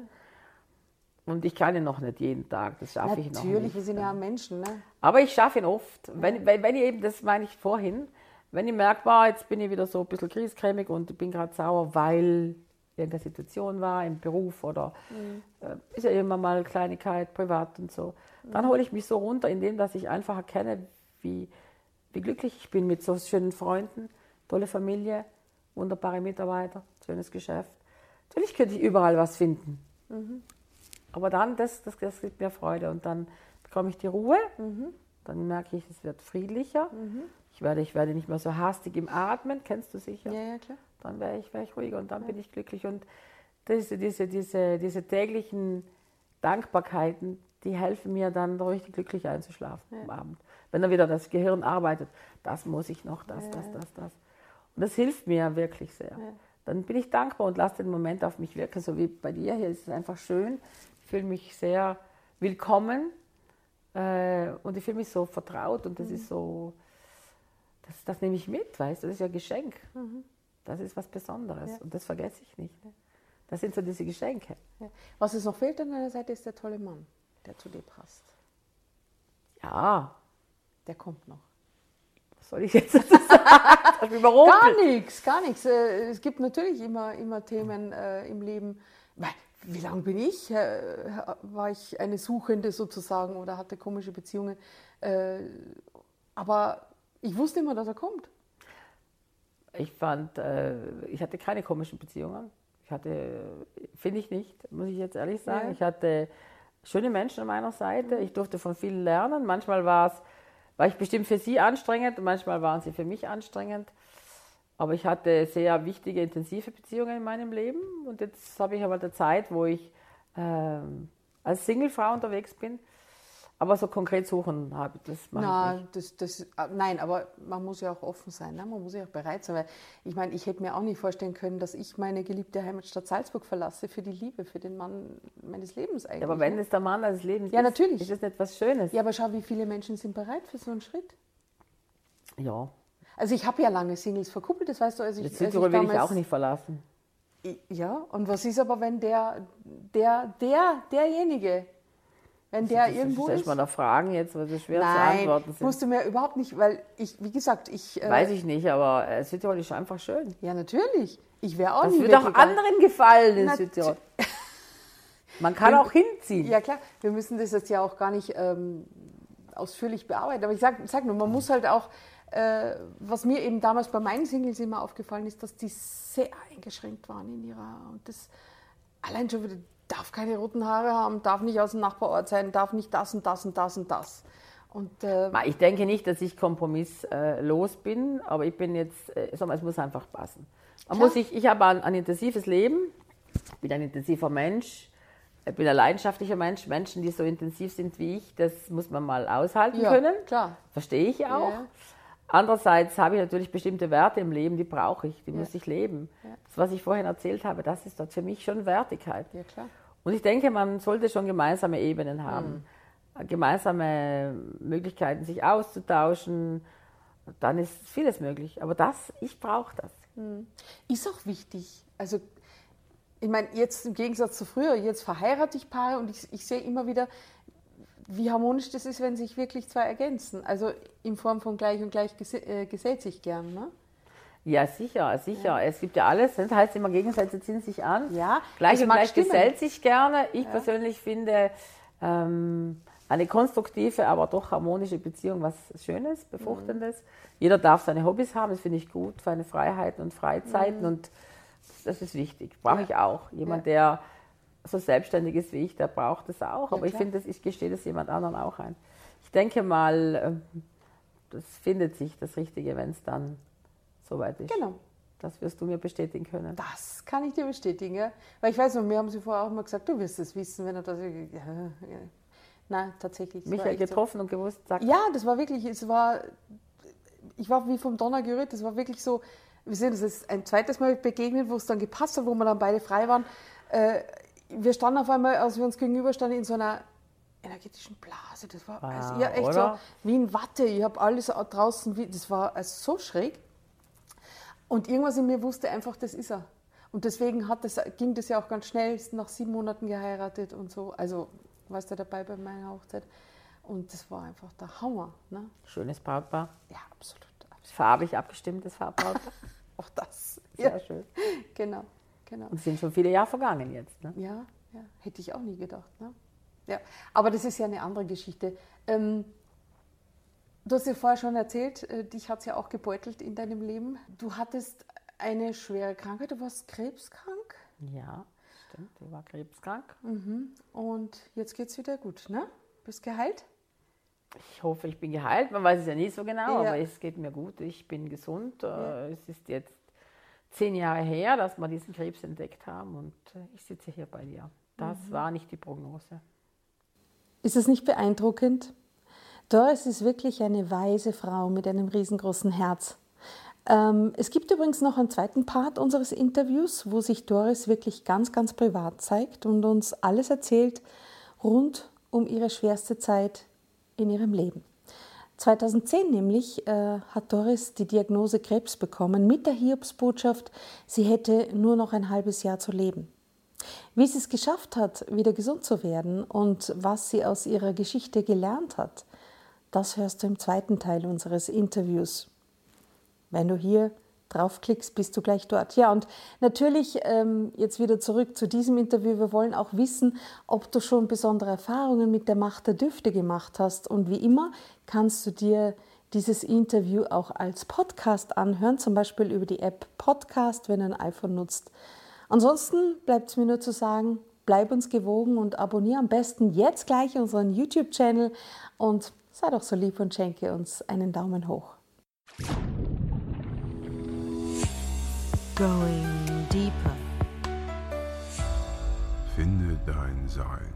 Und ich kann ihn noch nicht jeden Tag, das schaffe ich noch nicht. Natürlich, wir sind ja Menschen. Ne? Aber ich schaffe ihn oft. Wenn, wenn, wenn ich eben, das meine ich vorhin, wenn ich merke, wow, jetzt bin ich wieder so ein bisschen griesgrämig und bin gerade sauer, weil irgendeine Situation war im Beruf oder äh, ist ja immer mal Kleinigkeit, privat und so, dann hole ich mich so runter, indem dass ich einfach erkenne, wie, wie glücklich ich bin mit so schönen Freunden, tolle Familie, wunderbare Mitarbeiter, schönes Geschäft. Natürlich könnte ich überall was finden. Aber dann, das, das, das gibt mir Freude und dann bekomme ich die Ruhe, dann merke ich, es wird friedlicher. Ich werde, ich werde nicht mehr so hastig im Atmen, kennst du sicher? Ja, ja, klar. Dann wäre ich, wär ich ruhiger und dann bin ich glücklich. Und diese, diese, diese, diese täglichen Dankbarkeiten, die helfen mir dann richtig glücklich einzuschlafen am Abend. Wenn dann wieder das Gehirn arbeitet, das muss ich noch, das, das, das, das. Und das hilft mir wirklich sehr. Dann bin ich dankbar und lasse den Moment auf mich wirken, so wie bei dir. Hier ist es einfach schön. Ich fühle mich sehr willkommen äh, und ich fühle mich so vertraut und das ist so, das, das nehme ich mit, weißt du, das ist ja ein Geschenk. Das ist was Besonderes Ja. und das vergesse ich nicht. Das sind so diese Geschenke. Ja. Was es noch fehlt an deiner Seite, ist der tolle Mann, der zu dir passt. Ja, Der kommt noch. was soll ich jetzt dazu sagen? Das hat mich überrumpelt. Gar nichts, gar nichts. Äh, Es gibt natürlich immer, immer Themen äh, im Leben. Weil, wie lange bin ich? Äh, war ich eine Suchende sozusagen oder hatte komische Beziehungen? Äh, aber ich wusste immer, dass er kommt. Ich fand, äh, ich hatte keine komischen Beziehungen. Ich hatte, finde ich nicht, muss ich jetzt ehrlich sagen. Ja. Ich hatte schöne Menschen an meiner Seite. Ich durfte von vielen lernen. Manchmal war es, war ich bestimmt für sie anstrengend und manchmal waren sie für mich anstrengend. Aber ich hatte sehr wichtige, intensive Beziehungen in meinem Leben. Und jetzt habe ich aber eine Zeit, wo ich ähm, als Singlefrau unterwegs bin. Aber so konkret suchen habe ich das mache Na, ich nicht. das, das, nein, aber man muss ja auch offen sein, ne? Man muss ja auch bereit sein. Weil ich meine, ich hätte mir auch nicht vorstellen können, dass ich meine geliebte Heimatstadt Salzburg verlasse für die Liebe, für den Mann meines Lebens eigentlich. Ja, aber wenn ne? es der Mann des Lebens Ja, ist, natürlich. ist es nicht was Schönes. Ja, aber schau, wie viele Menschen sind bereit für so einen Schritt. Ja. Also ich habe ja lange Singles verkuppelt, das weißt du. Als ich, Das als Südtirol will ich damals- auch nicht verlassen. Ja, und was ist aber, wenn der, der, der, derjenige, wenn der Das irgendwo stellst ist? mal da Fragen jetzt, weil so schwer zu Nein, antworten sind. musst du mir überhaupt nicht, weil ich, wie gesagt, ich... äh, Weiß ich nicht, aber äh, Südtirol ist einfach schön. Ja, natürlich. Ich wäre auch Das nie wird auch weggegangen. anderen gefallen in Nat- Südtirol. Man kann auch hinziehen. Ja klar, wir müssen das jetzt ja auch gar nicht ähm, ausführlich bearbeiten, aber ich sag, sag nur, man muss halt auch, äh, was mir eben damals bei meinen Singles immer aufgefallen ist, dass die sehr eingeschränkt waren in ihrer, und das allein schon wieder, darf keine roten Haare haben, darf nicht aus dem Nachbarort sein, darf nicht das und das und das und das. Und äh, Ich denke nicht, dass ich kompromisslos bin, aber ich bin jetzt, äh, sag mal, es muss einfach passen. Man Klar. muss sich, ich habe ein, ein intensives Leben, bin ein intensiver Mensch, ich bin ein leidenschaftlicher Mensch. Menschen, die so intensiv sind wie ich, das muss man mal aushalten ja, können. klar. Verstehe ich auch. Ja. Andererseits habe ich natürlich bestimmte Werte im Leben, die brauche ich, die Ja. muss ich leben. Ja. Das, was ich vorhin erzählt habe, das ist dort für mich schon Wertigkeit. Ja, klar. Und ich denke, man sollte schon gemeinsame Ebenen haben, gemeinsame Möglichkeiten, sich auszutauschen. Dann ist vieles möglich. Aber das, ich brauche das. Ist auch wichtig. Also, ich meine, jetzt im Gegensatz zu früher, jetzt verheirate ich Paare und ich, ich sehe immer wieder, wie harmonisch das ist, wenn sich wirklich zwei ergänzen. Also in Form von gleich und gleich gese äh, gesellt sich gern. Ne? Ja, sicher, sicher. Es gibt ja alles. Das heißt immer, Gegensätze ziehen sich an. Ja, Gleich das und mag gleich stimmen. gesellt sich gerne. Ich persönlich finde ähm, eine konstruktive, aber doch harmonische Beziehung was Schönes, Befruchtendes. Mhm. Jeder darf seine Hobbys haben, das finde ich gut, seine Freiheiten und Freizeiten Mhm. und das ist wichtig. Brauche Ja. ich auch. Jemand, Ja. der so selbstständig ist wie ich, der braucht das auch. Ja, Aber ich klar. finde, das- ich gestehe das jemand anderen auch ein. Ich denke mal, ähm, das findet sich das Richtige, wenn es dann soweit ist. Genau. Das wirst du mir bestätigen können. Das kann ich dir bestätigen. Ja? Weil ich weiß noch, mir haben sie vorher auch mal gesagt, du wirst es wissen, wenn er das... Ja, ja. Nein, tatsächlich. es war Michael echt so. getroffen und gewusst, sagt, Ja, das war wirklich, es war, ich war wie vom Donner gerührt, das war wirklich so, wir sind uns ein zweites Mal begegnet, wo es dann gepasst hat, wo wir dann beide frei waren. Äh, wir standen auf einmal, als wir uns gegenüberstanden, in so einer energetischen Blase. Das war Ah, also, ja, echt oder? so wie in Watte. Ich habe alles draußen, wie- das war also so schräg. Und irgendwas in mir wusste einfach, das ist er. Und deswegen hat das, ging das ja auch ganz schnell, ist nach sieben Monaten geheiratet und so. Also warst du dabei bei meiner Hochzeit. Und das war einfach der Hammer. Ne? schönes Brautpaar, Ja, absolut. absolut. farbig abgestimmtes Brautpaar. Auch das. Sehr Ja, schön. genau. genau. Und es sind schon viele Jahre vergangen jetzt. Ne? Ja, ja, hätte ich auch nie gedacht. Ne? Ja, aber das ist ja eine andere Geschichte. Ähm, du hast ja vorher schon erzählt, äh, dich hat es ja auch gebeutelt in deinem Leben. Du hattest eine schwere Krankheit, du warst krebskrank Ja, stimmt, die war krebskrank. und jetzt geht es wieder gut, ne? Bist geheilt? Ich hoffe, ich bin geheilt. Man weiß es ja nie so genau, Ja. aber es geht mir gut. Ich bin gesund. Äh, Es ist jetzt zehn Jahre her, dass wir diesen Krebs entdeckt haben und äh, ich sitze hier bei dir. Das war nicht die Prognose. Ist es nicht beeindruckend? Doris ist wirklich eine weise Frau mit einem riesengroßen Herz. Ähm, es gibt übrigens noch einen zweiten Part unseres Interviews, wo sich Doris wirklich ganz, ganz privat zeigt und uns alles erzählt rund um ihre schwerste Zeit in ihrem Leben. zweitausendzehn nämlich äh, hat Doris die Diagnose Krebs bekommen mit der Hiobsbotschaft, sie hätte nur noch ein halbes Jahr zu leben. Wie sie es geschafft hat, wieder gesund zu werden und was sie aus ihrer Geschichte gelernt hat, das hörst du im zweiten Teil unseres Interviews. Wenn du hier draufklickst, bist du gleich dort. Ja, und natürlich ähm, jetzt wieder zurück zu diesem Interview. Wir wollen auch wissen, ob du schon besondere Erfahrungen mit der Macht der Düfte gemacht hast. Und wie immer kannst du dir dieses Interview auch als Podcast anhören, zum Beispiel über die App Podcast, wenn du ein iPhone nutzt. Ansonsten bleibt es mir nur zu sagen, bleib uns gewogen und abonniere am besten jetzt gleich unseren YouTube-Channel und sei doch so lieb und schenke uns einen Daumen hoch. Going deeper. Finde dein Sein.